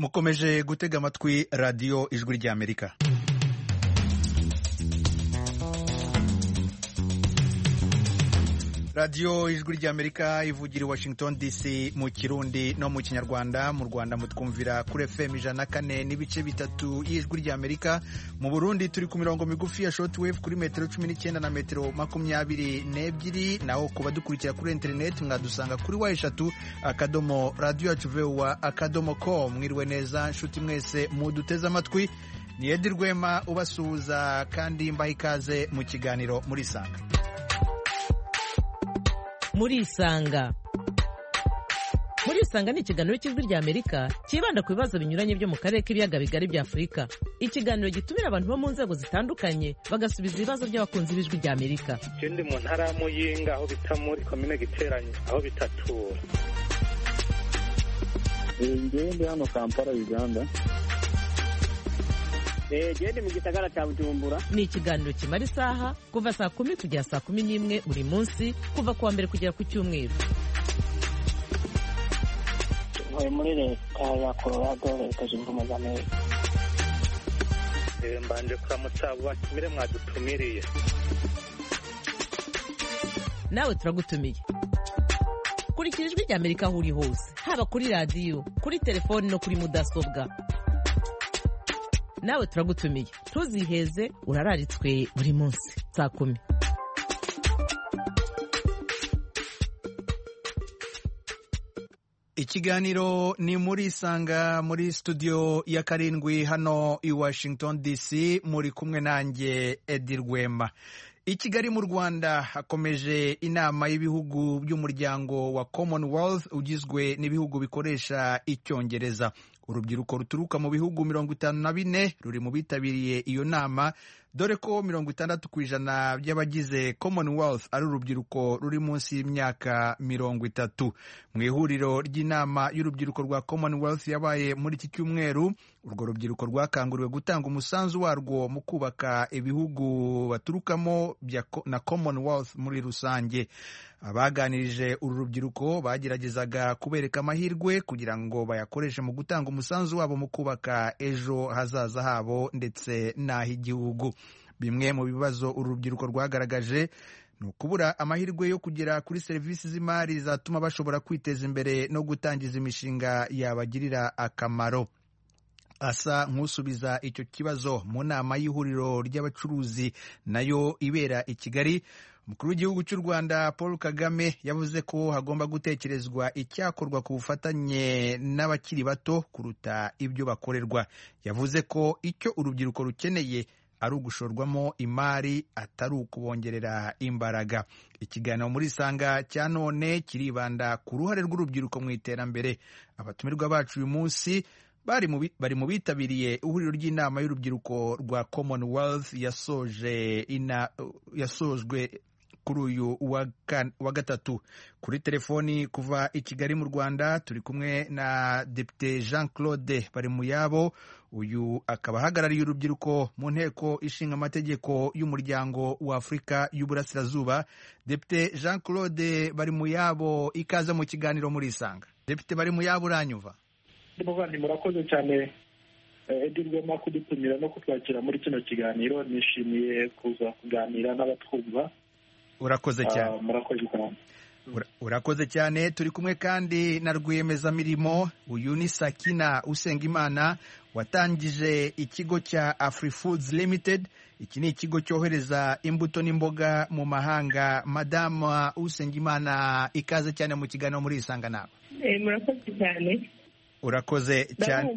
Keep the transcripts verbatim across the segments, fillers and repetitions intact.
mukomeje gutega amatwi radiyo ijwi ry'Amerika. radiyo ijwi ry'Amerika ivugira i Washington D C mu Kirundi no mu Kinyarwanda. Mu Rwanda mutwumvira kuri F M ijana na kane n'ibice bitatu y'ijwi ry'Amerika. Mu Burundi turi ku mirongo migufi ya shortwave kuri metero cumi n'icyenda na metero makumyabiri n'ebyiri, naho kuba dukurikira kuri internet mwadusanga kuri wa eshatu akadomo radio yacu voa akadomo com. Mwiriwe neza nshuti mwese muduteze amatwi, ni Edi Rwema ubasuhuza kandi mbaha ikaze mu kiganiro muri Sanga. Muri Isanga. Muri Isanga ni ikiganiro cy'ijwi ry'Amerika kibanda ku bibazo binyuranye byo mu karere k'ibiyaga bigari bya Afurika. Ikiganiro gitumira abantu bo mu nzego zitandukanye bagasubiza ibibazo by'abakunzi b'ijwi ry'Amerika. Ikindi mu ntara ya Muyinga aho bita muri komine Giteranyi aho bitatura. Ngende hano Kampala Uganda. Gende mu gisagara cya Bujumbura. Ni ikiganiro kimara isaha kuva saa kumi kugera saa kumi n'imwe buri munsi kuva kuwa mbere kugera ku Cyumweru. Ntuye muri leta ya Colorado, leta zunze ubumwe za Amerika. Mbanje kuramutsa abo batumire mwadutumiriye. Nawe turagutumiye. Kurikira ijwi ry'Amerika aho uri hose, haba kuri radiyo, kuri telefoni no kuri mudasobwa. Nawe turagutumiye, ntuziheze, urararitswe buri munsi saa kumi. Ikiganiro ni muri Isanga muri studio ya karindwi hano i Washington D C, muri kumwe nanjye Edi Rwema. I Kigali mu Rwanda hakomeje inama y'ibihugu by'umuryango wa Commonwealth ugizwe n'ibihugu bikoresha Icyongereza. Urubyiruko ruturuka mu bihugu mirongo itanu na bine ruri mu bitabiriye iyo nama, dore ko mirongo itandatu ku ijana by'abagize Commonwealth ari urubyiruko ruri munsi y'imyaka mirongo itatu. Mu ihuriro ry'inama y'urubyiruko rwa Commonwealth yabaye muri iki cyumweru, urwo rubyiruko rwakanguriwe gutanga umusanzu warwo mu kubaka ibihugu baturukamo na Commonwealth muri rusange. Abaganirije uru rubyiruko bageragezaga kubereka amahirwe kugira ngo bayakoreshe mu gutanga umusanzu wabo mu kubaka ejo hazaza habo ndetse n'ah'igihugu. Bimwe mu bibazo uru rubyiruko rwagaragaje ni ukubura amahirwe yo kugera kuri serivisi z'imari zatuma bashobora kwiteza imbere no gutangiza imishinga yabagirira akamaro. Asa nk'usubiza icyo kibazo mu nama y'ihuriro ry'abacuruzi nayo ibera i Kigali, umukuru w'igihugu cy'u Rwanda Paul Kagame yavuze ko hagomba gutekerezwa icyakorwa ku bufatanye n'abakiri bato kuruta ibyo bakorerwa. Yavuze ko icyo urubyiruko rukeneye ari ugushorwamo imari atari ukubongerera imbaraga. Ikiganiro muri Isanga cya none kiribanda ku ruhare rw'urubyiruko mu iterambere. Abatumirwa bacu uyu munsi bari mu bari mu bitabiriye ihuriro ry'inama y'urubyiruko rwa Commonwealth yasoje ina yasojwe kuri uyu wa gatatu. Kuri telefoni kuva i Kigali mu Rwanda turi kumwe na Depite Jean Claude Barimuyabo. Uyu akaba ahagarariye urubyiruko mu nteko ishinga amategeko y'umuryango wa Afurika y'Uburasirazuba. Depite Jean Claude Barimuyabo, ikaze mu kiganiro muri Isanga. Depite Barimuyabo, uranyumva? Ndumva murakoze cyane Edi Rwema kudutumira no kutwakira muri kino kiganiro. Nishimiye kuza kuganira n'abatwumva. Urakoze cyane. Murakoze cyane. Urakoze cyane. Turi kumwe kandi na rwiyemezamirimo, uyu ni Sakina Usengimana watangije ikigo cya AfriFoods Limited. Iki ni ikigo cyohereza imbuto n'imboga mu mahanga. Madame Usengimana, ikaze cyane mu kiganiro muri Isanga nawe. Eh, murakoze cyane. Urakoze cyane.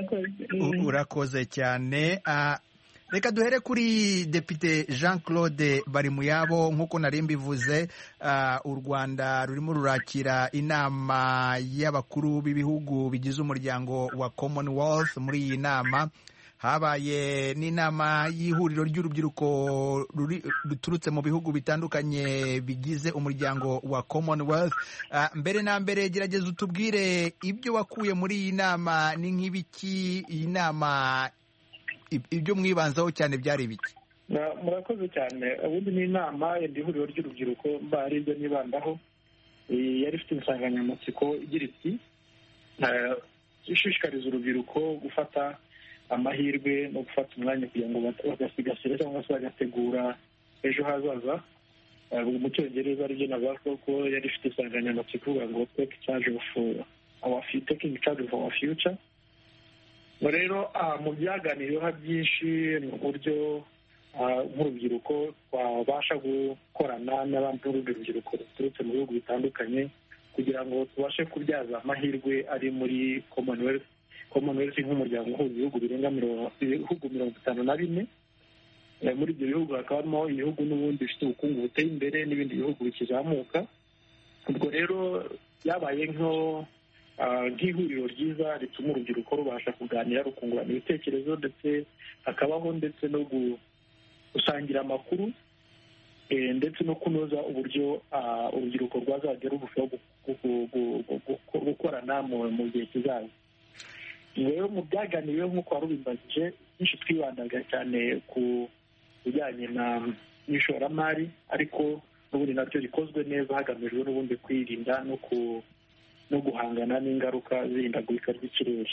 Urakoze cyane. Reka duhere kuri Depite Jean Claude Barimuyabo. Nk'uko nari mbivuze, u Rwanda rurimo rurakira inama y'abakuru b'ibihugu bigize umuryango wa Commonwealth. Muri iyi nama habaye n'inama y'ihuriro ry'urubyiruko ruturutse mu bihugu bitandukanye bigize umuryango wa Commonwealth. Mbere na mbere gerageza utubwire ibyo wakuye muri iyi nama. Ni nk'ibiki iyi nama, ibyo mwibanzaho cyane byari ibiki? Murakoze cyane. Ubundi ni inama y'ihuriro ry'urubyiruko mbari ibyo nibandaho. Yari ifite insanganyamatsiko igira iti ishishikariza urubyiruko gufata amahirwe no gufata umwanya kugira ngo bagasigasire cyangwa se bagategura ejo hazaza. Mu cyongereza aribyo navuga ko yari ifite insanganyamatsiko ivuga ngo take charge of our taking charge of our future. Rero mu byaganiriweho byinshi ni uburyo nk'urubyiruko twabasha gukorana n'abandi n'urundi rubyiruko ruturutse mu bihugu bitandukanye kugira ngo tubashe kubyaza amahirwe ari muri commonwealth commonwealth nk'umuryango uhuza ibihugu birenga ibihugu mirongo itanu na bine. Muri ibyo bihugu hakabamo ibihugu n'ubundi bifite ubukungu buteye imbere n'ibindi bihugu bikizamuka. Ubwo rero byabaye nko nk'ihuriro ryiza rituma urubyiruko rubasha kuganira rukungurana ibitekerezo ndetse hakabaho ndetse no gusangira amakuru ndetse no kunoza uburyo urubyiruko rwazajya rurushaho gukorana mu gihe kizaza. Rero mu byaganiriweho nk'uko wari ubimbajije byinshi twibandaga cyane ku bijyanye n'ishoramari ariko n'ubundi nabyo rikozwe neza hagamijwe n'ubundi kwirinda no ku no guhangana n'ingaruka z'ihindagurika ry'ikirere.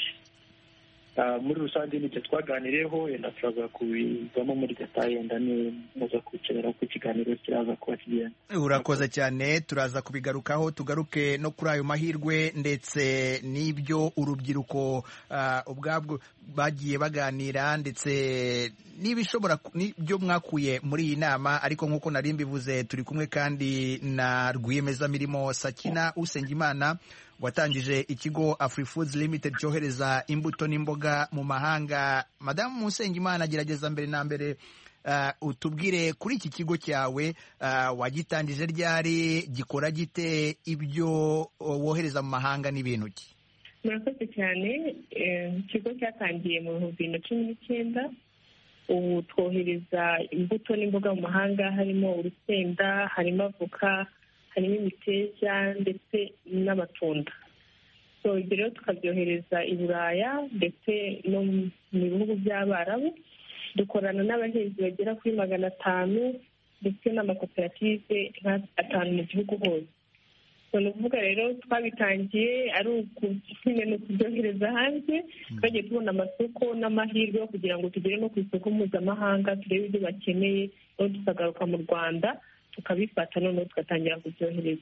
Muri rusange n'ibyo twaganiriyeho yenda turaza kubizamo muri detaye yenda muza kwicara ku kiganiro kiraza kuba kigenda. Urakoze cyane, turaza kubigarukaho tugaruke no kuri ayo mahirwe ndetse n'ibyo urubyiruko ubwabwo bagiye baganira ndetse n'ibishobora n'ibyo mwakuye muri iyi nama. Ariko nk'uko nari mbivuze turi kumwe kandi na rwiyemezamirimo Sakina Usengimana watangije ikigo AfriFoods Limited cyohereza imbuto n'imboga mu mahanga. Madamu Usengimana, gerageza mbere na mbere uh, utubwire kuri iki kigo cyawe, uh, wagitangije ryari, gikora gite, ibyo wohereza mu mahanga n'ibintu ki? Murakoze cyane. Ikigo cyatangiye mu bihumbi bibiri na cumi n'icyenda. Ubu twohereza imbuto n'imboga mu mahanga, harimo urusenda, harimo avoka, harimo imiteja ndetse n'amatunda. So ibyo rero tukabyohereza i Buraya ndetse no mu bihugu by'Abarabu. Dukorana n'abahinzi bagera kuri magana atanu ndetse n'amakoperative atanu mu gihugu hose. So ni ukuvuga rero twabitangiye ari ukubyohereza hanze, twagiye tubona amasoko n'amahirwe yo kugira ngo tugere no ku isoko mpuzamahanga turebe ibyo bakeneye, noneho tukagaruka mu Rwanda tukabifata noneho tugatangira kubyohereza.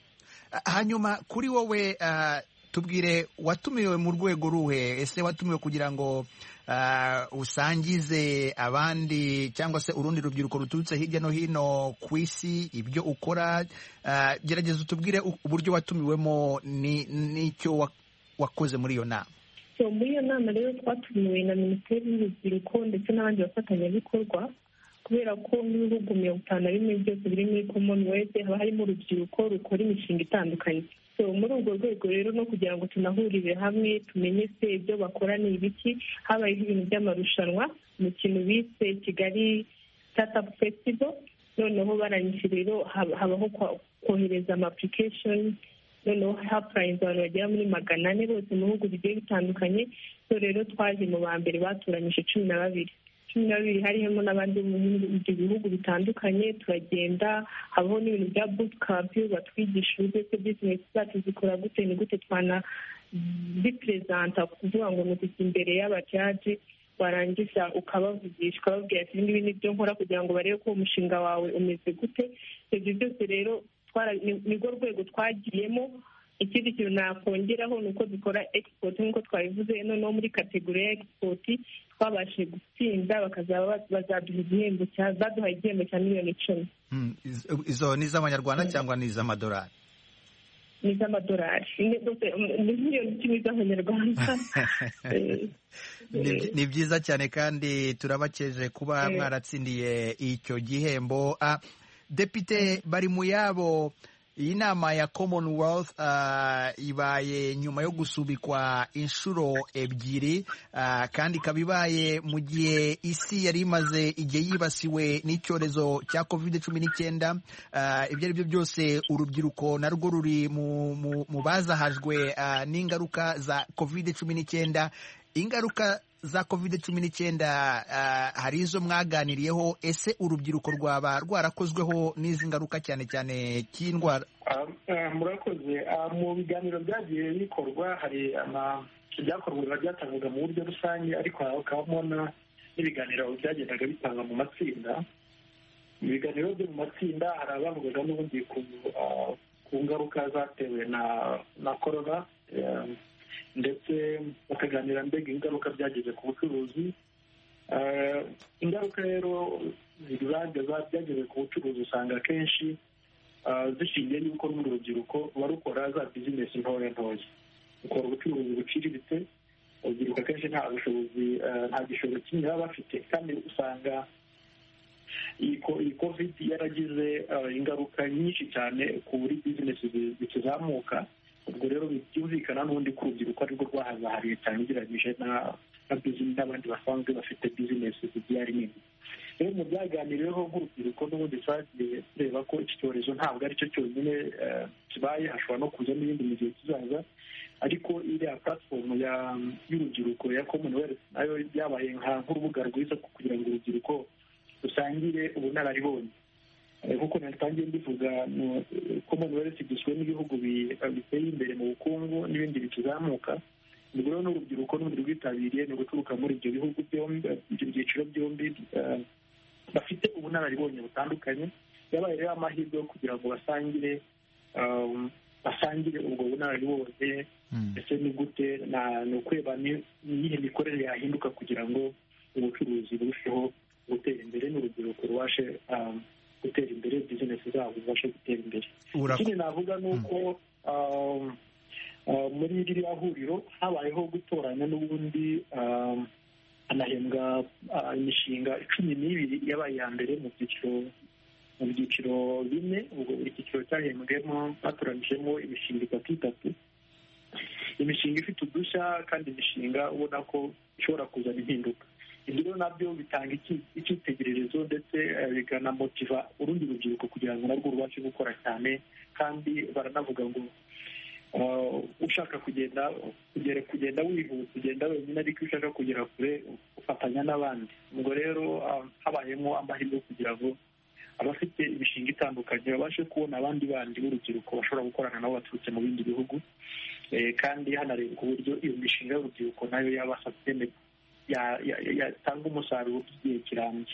Hanyuma kuri wowe uh, tubwire watumiwe mu rwego ruhe? Ese watumiwe kugira ngo uh, usangize abandi cyangwa se urundi rubyiruko ruturutse hirya no hino ku isi ibyo ukora? Uh, gerageza utubwire uburyo watumiwemo n'icyo wakoze muri iyo nama. So muri iyo nama rero twatumiwe na Minisiteri y'Urubyiruko ndetse n'abandi bafatanyabikorwa, kubera ko n'ibihugu mirongo itanu na bimwe byose biri muri Commonwealth haba harimo urubyiruko rukora imishinga itandukanye. So muri urwo rwego rero no kugira ngo tunahurire hamwe tumenye se ibyo bakora ni ibiki, habayeho ibintu by'amarushanwa mu kintu bise Kigali Startup Festival. Noneho barangije rero habaho kohereza ama application, noneho hapurayinze abantu bagera muri magana ane bose mu bihugu bigiye bitandukanye. So rero twaje mu ba mbere batoranyije cumi na babiri cumi na babiri harimo n'abandi mu bihugu bitandukanye. Turagenda, habaho n'ibintu bya bootcamp batwigisha uburyo se business zacu zikora gute, ni gute twana bipresenta, kuvuga ngo ni kujya imbere y'abajaji warangiza ukabavugisha ukababwira ati ibi ni byo nkora kugira ngo barebe ko umushinga wawe umeze gute. Ibyo byose rero nirwo rwego twagiyemo. Ikindi kintu nakongeraho ni uko dukora export nk'uko twabivuze, noneho muri kategori ya export twabashije gutsinda, bakazaba bazaduha igihembo cya baduha igihembo cya miliyoni icumi. Izo ni iz'amanyarwanda cyangwa ni iz'amadolari? Ni iz'amadolari. Ni miliyoni icumi z'amanyarwanda. Ni byiza cyane kandi turabakeje kuba mwaratsindiye icyo gihembo. Depite Barimuyabo, iyi nama ya Commonwealth uh, ibaye nyuma yo gusubikwa inshuro ebyiri uh, kandi ikaba ibaye mu gihe isi yari imaze igihe yibasiwe n'icyorezo cya covid cumi n'icyenda. Uh, ibyo ari byo byose urubyiruko narwo ruri mu, mu, mu bazahajwe uh, n'ingaruka za covid cumi n'icyenda. Ingaruka za covid cumi n'icyenda uh, hari izo mwaganiriyeho. Ese urubyiruko rwaba rwarakozweho n'izi ngaruka cyane cyane cy'indwara? Uh, uh, murakoze. Uh, mu biganiro byagiye bikorwa hari ama ibyakorwaga byatangwaga mu buryo rusange, ariko hakabamo n'ibiganiro byagendaga bitanga mu matsinda. Mu biganiro byo mu matsinda hari abavugaga n'ubundi ku ngaruka zatewe na na korona, ndetse bakaganira mbega ingaruka byagize ku bucuruzi. Ingaruka rero byageze ku bucuruzi usanga akenshi zishingiye y'uko n'urundi rubyiruko barukora za bizinesi ntoya ntoya, ukora ubucuruzi buciriritse. Urubyiruko akenshi nta bushobozi nta gishoro kimwe baba bafite, kandi usanga iyi covid yaragize ingaruka nyinshi cyane kuri bizinesi zikizamuka. Ubwo rero byumvikana n'ubundi ko urubyiruko arirwo rwahazahariye cyane ugereranyije n'abandi basanzwe bafite bizinesi zigiye ari nini. Rero mu byaganiriweho nk'urubyiruko n'ubundi twagiye tureba ko iki cyorezo ntabwo ari cyo cyonyine kibaye, hashobora no kuza n'ibindi mu gihe kizaza, ariko iriya platform y'urubyiruko ya Commonwealth nayo byabaye nk'urubuga rwiza kugira ngo urubyiruko rusangire ubunararibonye. Nk'uko natangiye mbivuga, Commonwealth igizwe n'ibihugu biteye imbere mu bukungu n'ibindi bikizamuka. Ubwo rero n'urubyiruko n'ubundi rwitabiriye ni uguturuka muri ibyo bihugu byombi, ibyo byiciro byombi bafite ubunararibonye butandukanye. Yabaye rero amahirwe yo kugira ngo basangire basangire ubwo bunararibonye, ndetse ni gute ni ukureba n'iyihe mikorere yahinduka kugira ngo ubucuruzi burusheho gutera imbere n'urubyiruko rubashe gutera imbere, bizinesi zabo zibashe gutera imbere. Ikindi navuga ni uko muri ririya huriro habayeho gutoranya n'ubundi hanahembwa imishinga cumi n'ibiri yabaye iya mbere mu byiciro mu byiciro bine. Ubwo buri cyiciro cyahembwemo batoranyijemo imishinga itatu itatu, imishinga ifite udushya kandi imishinga ubona ko ishobora kuzana impinduka. Ibyo rero nabyo bitanga icyitegererezo, ndetse bikanamotiva urundi rubyiruko kugira ngo narwo rubashe gukora cyane. Kandi baranavuga ngo ushaka kugenda kugera kugenda wihuta ugenda wenyine, ariko iyo ushaka kugera kure ufatanya n'abandi. Ubwo rero habayemo amahirwe kugira ngo abafite imishinga itandukanye babashe kubona abandi bandi b'urubyiruko bashobora gukorana nabo baturutse mu bindi bihugu, kandi hanarebwa uburyo iyo mishinga y'urubyiruko nayo yabasha yatanga umusaruro by'igihe kirambye.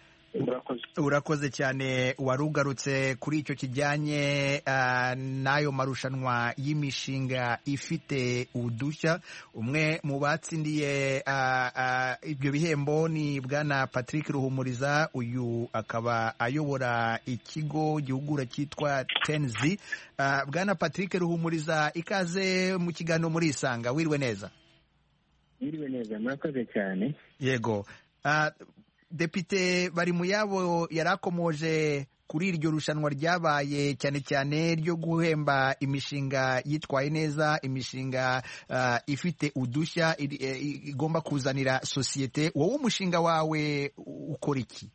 Urakoze cyane. Wari ugarutse kuri icyo kijyanye n'ayo marushanwa y'imishinga ifite udushya. Umwe mu batsindiye ibyo bihembo ni Bwana Patrick Ruhumuriza. Uyu akaba ayobora ikigo gihugura cyitwa Tenzi. Bwana Patrick Ruhumuriza, ikaze mu kiganiro muri Isanga. Wirwe neza. Wirwe neza, murakoze cyane. Yego. Depite Barimuyabo yarakomoje kuri iryo rushanwa ryabaye cyane cyane ryo guhemba imishinga yitwaye neza, imishinga uh, ifite udushya igomba kuzanira sosiyete. Wowe umushinga wawe ukora iki?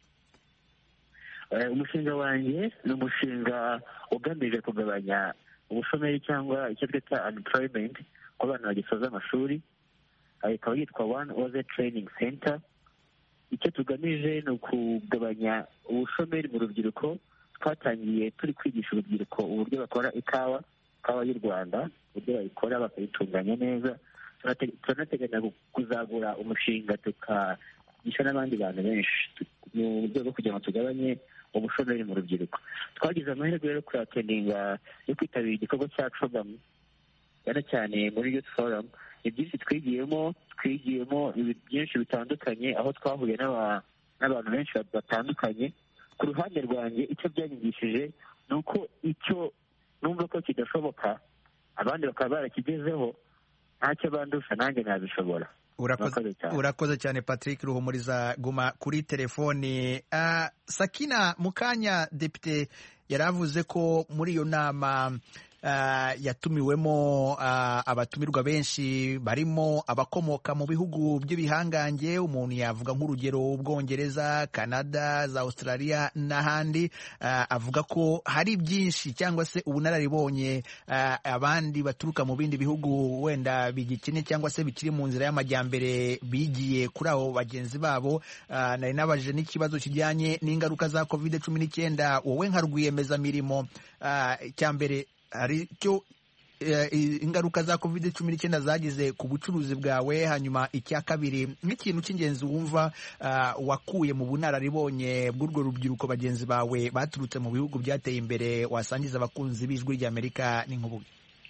Uh, umushinga wanjye ni umushinga ugamije kugabanya ubushomeri cyangwa icyo twita unemployment ku bana bagisoza amashuri. Ikaba yitwa One Oze Training Center. Icyo tugamije ni ukugabanya ubushomeri mu rubyiruko. Twatangiye turi kwigisha urubyiruko uburyo bakora ikawa ikawa y'u Rwanda, uburyo bayikora bakayitunganya neza. Turanateganya kuzagura umushinga tukagisha n'abandi bantu benshi mu buryo bwo kugira ngo tugabanye ubushomeri mu rubyiruko. Twagize amahirwe rero kuyateninga yo kwitabira igikorwa cya Cogamu, cyane cyane muri Youth Forum. Ibyinshi twigiyemo twigiyemo byinshi bitandukanye, aho twahuye n'abantu benshi batandukanye. Ku ruhande rwanjye icyo byanyigishije ni uko icyo numva ko kidashoboka abandi bakaba barakigezeho, ntacyo bandusha nanjye nabishobora. Urakoze cyane Patrick Ruhumuriza. Guma kuri telefoni. uh, Sakina Mukanya, Depite yaravuze ko muri iyo nama Uh, yatumiwemo uh, abatumirwa benshi barimo abakomoka mu bihugu by'ibihangange. Umuntu yavuga nk'urugero Ubwongereza, Canada, za Australia n'ahandi. Uh, avuga ko hari byinshi cyangwa se ubunararibonye uh, abandi baturuka mu bindi bihugu wenda bigikene cyangwa se bikiri mu nzira y'amajyambere bigiye kuri abo bagenzi babo. Uh, nari nabajije n'ikibazo kijyanye n'ingaruka za covid cumi n'icyenda. Wowe nka rwiyemezamirimo, uh, cyambere hari icyo ingaruka za covid cumi n'icyenda zagize ku bucuruzi bwawe, hanyuma icya kabiri nk'ikintu cy'ingenzi wumva wakuye mu bunararibonye bw'urwo rubyiruko bagenzi bawe baturutse mu bihugu byateye imbere wasangiza abakunzi b'Ijwi ry'Amerika n'inkubuge.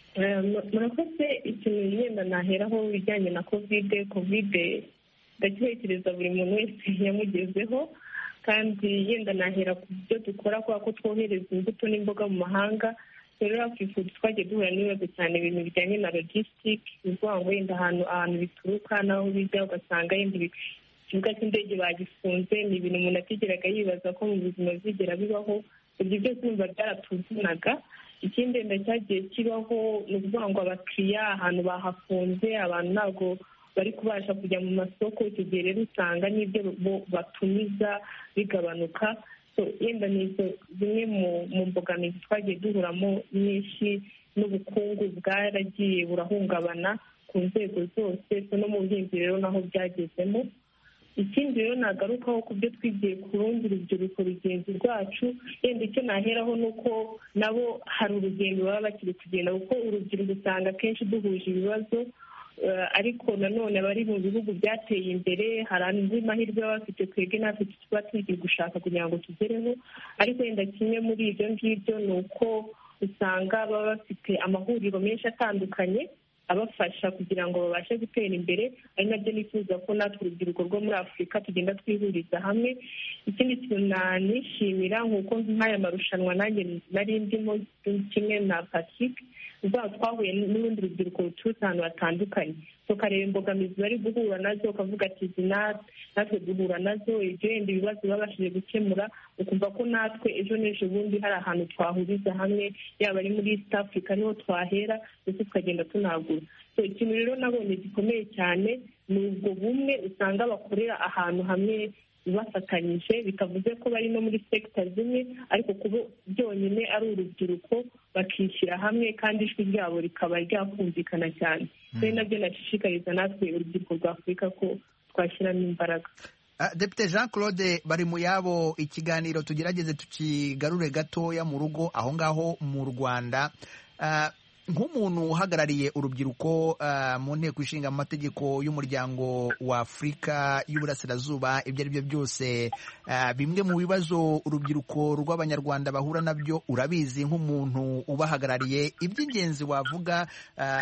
murakoze. ikintu yenda naheraho bijyanye na kovide kovide ndatekereza buri muntu wese yamugezeho, kandi yenda nahera ku byo dukora kubera ko twohereza imbuto n'imboga mu mahanga. rero hakifuza twagiye duhura n'ibibazo cyane ibintu bijyanye na logistic, ni ukuvuga ngo yenda ahantu ahantu bituruka n'aho bijya ugasanga yenda ikibuga cy'indege bagifunze. ni ibintu umuntu atigeraga yibaza ko mu buzima bizigera bibaho. ibyo byose numva byaratuvunaga. ikindi wenda cyagiye kibaho ni ukuvuga ngo abakiriya ahantu bahafunze, abantu ntabwo bari kubasha kujya mu masoko. icyo gihe rero usanga n'ibyo batumiza bigabanuka. yenda ni zimwe mu mbogamizi twagiye duhuramo nyinshi. n'ubukungu bwaragiye burahungabana ku nzego zose, no mu buhinzi rero naho byagezemo. ikindi rero nagarukaho ku byo twigiye ku rundi rubyiruko rugenzi rwacu, yenda icyo naheraho ni uko nabo hari urugendo baba bakiri kugenda, kuko urubyiruko usanga akenshi duhuje ibibazo, ariko nanone abari mu bihugu byateye imbere hari andi mahirwe baba bafite twebwe natwe tuba tugiye gushaka kugira ngo tugereho. ariko wenda kimwe muri ibyo ngibyo ni uko usanga baba bafite amahuriro menshi atandukanye abafasha kugira ngo babashe gutera imbere. ari nabyo nifuza ko natwe urubyiruko rwo muri Afurika tugenda twihuriza hamwe. ikindi kintu nanishimira nk'uko nk'aya marushanwa nanjye nari ndimo kimwe na Patrick, ubwo twahuye n'urundi rubyiruko ruturutse ahantu hatandukanye, tukareba imbogamizi bari guhura nazo, ukavuga ati izi natwe duhura nazo, ibyo yenda ibibazo babashije gukemura, ukumva ko natwe ejo n'ejo bundi hari ahantu twahuriza hamwe, yaba ari muri East Africa niho twahera, ndetse tukagenda tunagura. ikintu rero nabonye gikomeye cyane ni ubwo bumwe usanga bakorera ahantu hamwe bafatanyije, bitavuze ko bari no muri sekita zimwe, ariko kuba byonyine ari urubyiruko bakishyira hamwe kandi ijwi ryabo rikaba ryakumvikana cyane. rero nabyo nashishikariza natwe urubyiruko rwa Afurika ko twashyiramo imbaraga. Depite Jean Claude Barimuyabo, ikiganiro tugerageze tukigarure gatoya mu rugo aho ngaho mu Rwanda. Nk'umuntu uhagarariye urubyiruko mu nteko ishinga amategeko y'umuryango wa Afurika y'Uburasirazuba, ibyo ari byo byose bimwe mu bibazo urubyiruko rw'Abanyarwanda bahura nabyo urabizi nk'umuntu ubahagarariye. iby'ingenzi wavuga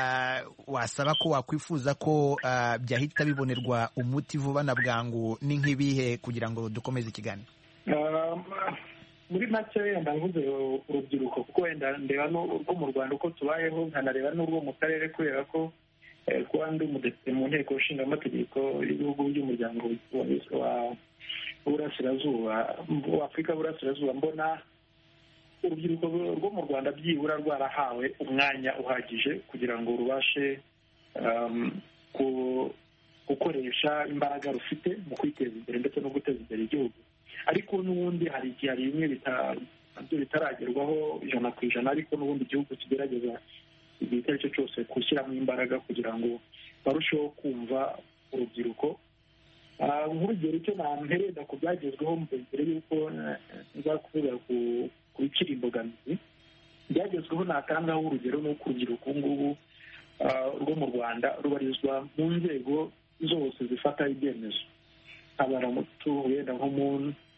wasaba ko wakwifuza ko byahita bibonerwa umuti vuba na bwangu ni nk'ibihe kugira ngo dukomeze ikiganiro? muri make wenda mvuze urubyiruko kuko wenda ndeba n'urwo mu Rwanda uko tubayeho, nkanareba n'urwo mu karere, kubera ko kuba ndi umudepite mu nteko ishinga amategeko y'ibihugu by'umuryango w'Uburasirazuba wa Afurika y'Uburasirazuba, mbona urubyiruko rwo mu Rwanda byibura rwarahawe umwanya uhagije kugira ngo rubashe gukoresha imbaraga rufite mu kwiteza imbere ndetse no guteza imbere igihugu. ariko n'ubundi hari igihe hari bimwe nabyo bitaragerwaho ijana ku ijana, ariko n'ubundi igihugu kigerageza igihe icyo ari cyo cyose gushyiramo imbaraga kugira ngo barusheho kumva urubyiruko. nk'urugero icyo nampereza ku byagezweho mbere y'uko nza kuvuga ku bikiri imbogamizi byagezweho, natangaho urugero ni uko urubyiruko ubu ngubu rwo mu Rwanda rubarizwa mu nzego zose zifata ibyemezo, abara wenda nko mu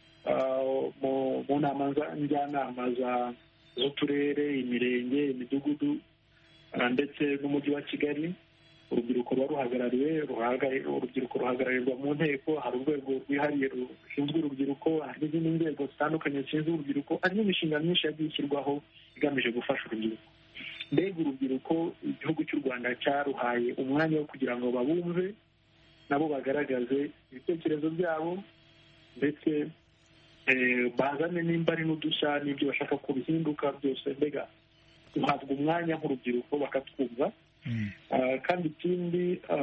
mu nama njyanama z'uturere, imirenge, imidugudu ndetse n'umujyi wa Kigali. urubyiruko ruba ruhagarariwe urubyiruko ruhagararirwa mu nteko, hari urwego rwihariye rushinzwe urubyiruko, hari n'izindi nzego zitandukanye zishinzwe urubyiruko, hari n'imishinga myinshi yagiye ishyirwaho igamije gufasha urubyiruko. mbega urubyiruko igihugu cy'u Rwanda cyaruhaye umwanya wo kugira ngo babumve, nabo bagaragaze ibitekerezo byabo ndetse bazane nimba ari n'udushya n'ibyo bashaka ko bihinduka byose. mbega duhabwa umwanya nk'urubyiruko bakatwumva. kandi ikindi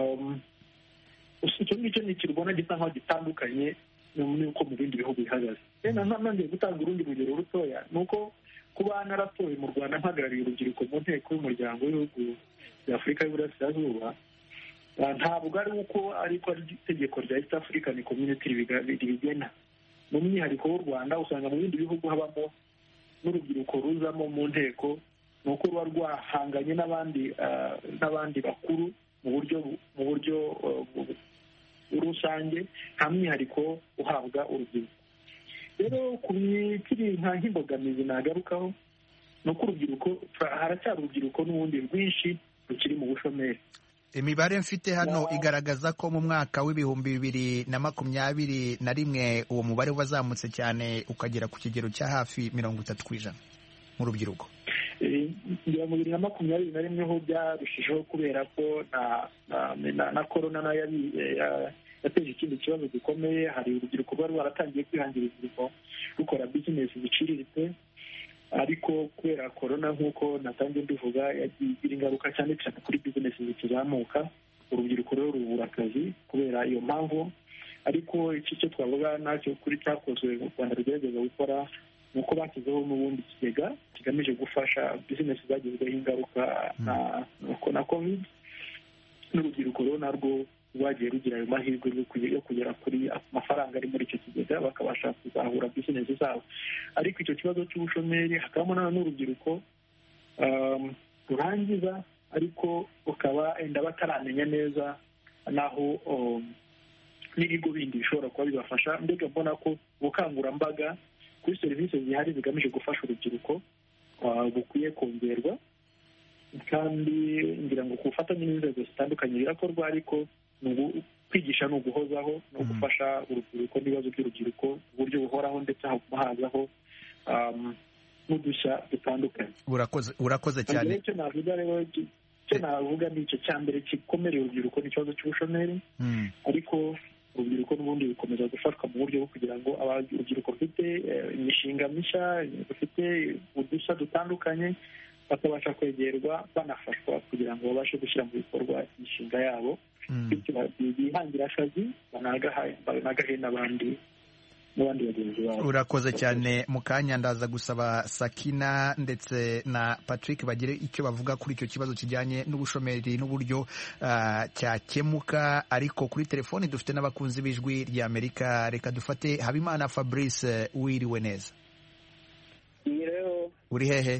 icyo ngicyo ni ikirubona gisa nkaho gitandukanye n'uko mu bindi bihugu bihagaze. nongeye gutanga urundi rugero rutoya, ni uko kuba naratoye mu Rwanda mpagarariye urubyiruko mu nteko y'umuryango w'ibihugu bya Afurika y'Uburasirazuba, ntabwo ari uko ariko ari itegeko rya East African Community ribigena. mu mwihariko w'u Rwanda usanga mu bindi bihugu habamo n'urubyiruko ruzamo mu nteko ni uko ruba rwahanganye n'abandi n'abandi bakuru mu buryo mu buryo rusange nta mwihariko uhabwa urubyiruko. rero ku bikiri nka nk'imbogamizi nagarukaho ni uko urubyiruko haracyari urubyiruko n'ubundi rwinshi rukiri mu bushomeri. Imibare mfite hano igaragaza ko mu mwaka w'ibihumbi bibiri na makumyabiri na rimwe uwo mubare wazamutse cyane ukagera ku kigero cya hafi mirongo itatu ku ijana mu rubyiruko. ngira mu bibiri na makumyabiri na rimwe ho byarushijeho kubera ko na korona nayo yateje ikindi kibazo gikomeye. Hari urubyiruko rwari rwaratangiye kwihangira imirimo rukora bizinesi ziciriritse, ariko kubera korona nk'uko natangiye mbivuga yagiye igira ingaruka cyane cyane kuri bizinesi zikizamuka. Urubyiruko rero rubura akazi kubera iyo mpamvu. Ariko iki cyo twavuga nacyo kuri cyakozwe mu Rwanda rugerageza gukora ni uko bashyizeho n'ubundi kigega kigamije gufasha bizinesi zagizweho ingaruka na covid. N'urubyiruko rero narwo rwagiye rugira ayo mahirwe yo kugera kuri amafaranga ari muri icyo kigega bakabasha kuzahura bizinesi zabo. Ariko icyo kibazo cy'ubushomeri hakabamo n'urubyiruko rurangiza ariko ukaba enda bataramenya neza naho n'ibigo bindi bishobora kuba bibafasha. Mbega mbona ko ubukangurambaga kuri serivisi zihari zigamije gufasha urubyiruko bukwiye kongerwa, kandi ngira ngo ku bufatanye n'inzego zitandukanye birakorwa, ariko kwigisha ni uguhozaho no gufasha urubyiruko n'ibibazo by'urubyiruko ku buryo buhoraho, ndetse hazaho n'udushya dutandukanye. urakoze cyane. icyo navuga rero icyo navuga ni icyo cya mbere gikomereye urubyiruko ni ikibazo cy'ubushomeri, ariko urubyiruko n'ubundi rukomeza gufashwa mu buryo bwo kugira ngo urubyiruko rufite imishinga mishya, rufite udushya dutandukanye, bakabasha kwegerwa banafashwa kugira ngo babashe gushyira mu bikorwa imishinga yabo, bihangira akazi banagahe n'abandi n'abandi bagenzi babo. Urakoze cyane. mu kanya ndaza gusaba Sakina ndetse na Patrick bagire icyo bavuga kuri icyo kibazo kijyanye n'ubushomeri n'uburyo uh, cyakemuka, ariko kuri telefoni dufite n'abakunzi b'ijwi rya Amerika. Reka dufate Habimana Fabrice. Wiriwe neza? Ngireho. Uri hehe?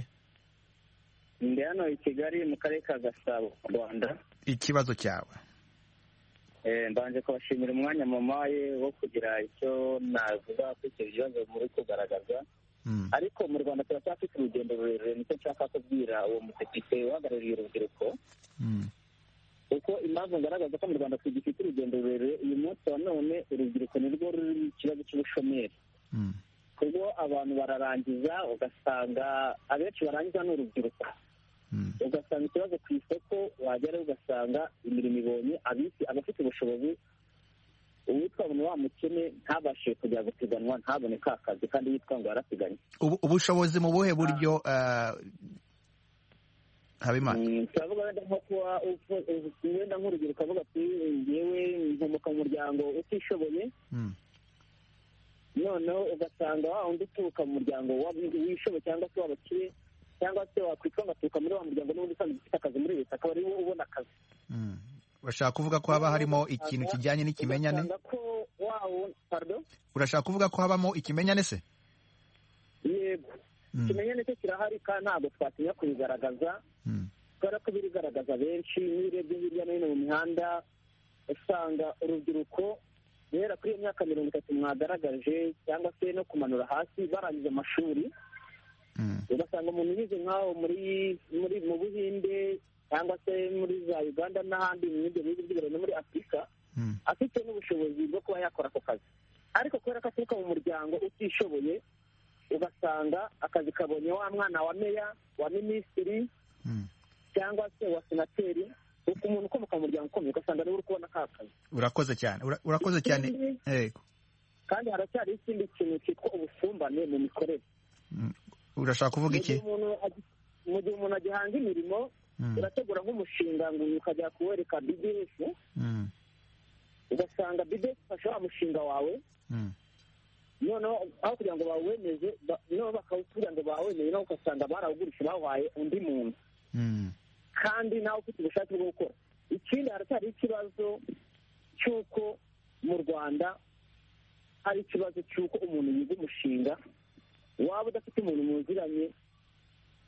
Ndi hano i Kigali mu karere ka Gasabo, Rwanda. Ikibazo cyawe? mbanje kubashimira umwanya mamaye wo kugira icyo navuga kuri icyo bibazo muri kugaragaza. Ariko mu Rwanda turacyafite urugendo rurerure, nicyo nshaka kubwira uwo mudepite uhagarariye urubyiruko. Uko impamvu ngaragaza ko mu Rwanda tugifite urugendo rurerure, uyu munsi wa none urubyiruko nirwo ruri ikibazo cy'ubushomeri. Kuko abantu bararangiza ugasanga abenshi barangiza ni urubyiruko. Ugasanga ikibazo ku isoko wagera ugasanga imirimo ibonye abafite ubushobozi, uwitwa ngo wa mukene ntabashe kujya gupiganwa ntabone ka kazi kandi yitwa ngo yarapiganwe. Ubushobozi mu buhe buryo Habimana? Turavuga wenda nko kuba wenda nk'urubyiruko avuga ati ngewe nkomoka mu muryango utishoboye, noneho ugasanga wa undi uturuka mu muryango wishoboye cyangwa se w'abakire, cyangwa se wakwitwa ngo aturuka muri wa muryango n'ubundi usanzwe ufite akazi muri leta akaba ariwe ubona akazi. Urashaka kuvuga ko haba harimo ikintu kijyanye n'ikimenyane? Urashaka kuvuga ko habamo ikimenyane se? Yego, ikimenyane cyo kirahari kandi ntabwo twatinya kubigaragaza, kubera ko birigaragaza benshi. Niyo urebye hirya no hino mu mihanda usanga urubyiruko guhera kuri iyo myaka mirongo itatu mwagaragaje cyangwa se no kumanura hasi barangije amashuri, ugasanga umuntu yize nk'aho muri muri mu Buhinde cyangwa se muri za Uganda n'ahandi mu bindi bihugu by'iburayi no muri Afurika, afite n'ubushobozi bwo kuba yakora ako kazi, ariko kubera ko aturuka mu muryango utishoboye ugasanga akazi kabonye wa mwana wa meya, wa minisitiri cyangwa se wa senateri, uko umuntu ukomoka mu muryango ukomeye ugasanga niwe uri kubona ka kazi. Urakoze cyane. Urakoze cyane. Yego. Kandi haracyari ikindi kintu cyitwa ubusumbane mu mikorere. Urashaka kuvuga iki? Mu gihe umuntu agihanga imirimo, urategura nk'umushinga ngo ukajya kuwereka B D F, ugasanga B D F ifasha wa mushinga wawe, noneho aho kugira ngo bawemeze, noneho bakawukugira ngo bawemeze, noneho ugasanga barawugurisha bawaye undi muntu, kandi nawe ufite ubushake bwo gukora. Ikindi haracyari ikibazo cy'uko mu Rwanda hari ikibazo cy'uko umuntu yiga umushinga, waba udafite umuntu muziranye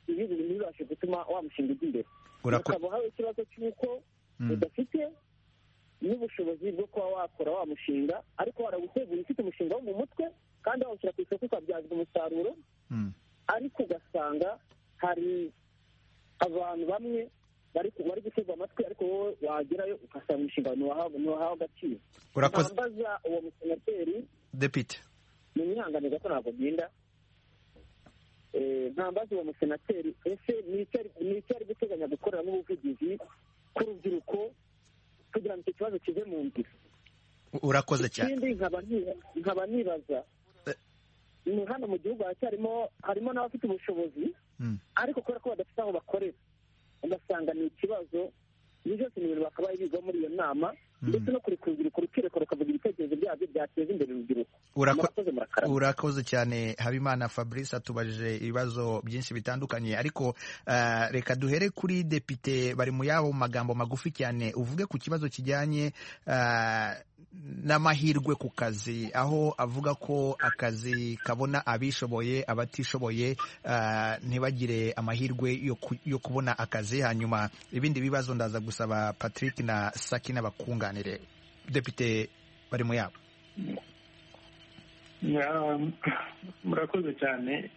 ibi bintu bibashe gutuma wa mushinga ujya imbere ukaba hari ikibazo cy'uko udafite n'ubushobozi bwo kuba wakora wa mushinga ariko waraguteguye ufite umushinga wo mu mutwe kandi wawushyira ku isoko ukabyazwa umusaruro ariko ugasanga hari abantu bamwe bari bari gutega amatwi ariko wowe wagerayo ugasanga umushinga ntiwahawe agaciro. Ntambaza uwo musenateri Depite ni imyihangane gato ntabwo byinda ntambaza uwo musenateri ese ni icyo ari guteganya gukoreramo ubuvugizi ku rubyiruko kugira ngo icyo kibazo kive mu nzira. Urakoze cyane. Ikindi nkaba nibaza ni hano mu gihugu haracyarimo harimo n'abafite ubushobozi ariko kubera ko badafite aho bakorera ugasanga ni ikibazo. Ibi byose ni ibintu bakabaye biga muri iyo nama ndetse no kuri ku rubyiruko rukireko rukavuga ibitekerezo byabyo byateza imbere urubyiruko. Urakoze cyane Habimana Fabrice atubajije ibibazo byinshi bitandukanye ariko uh, reka duhere kuri Depite bari mu yabo magambo magufi cyane uvuge ku kibazo kijyanye uh, n'amahirwe ku kazi aho avuga ko akazi kabona abishoboye abatishoboye uh, ntibagire amahirwe yo, ku, yo kubona akazi. Hanyuma ibindi bibazo ndaza gusaba Patrick na Sakina bakunganire. Depite bari mu yabo. Murakoze cyane.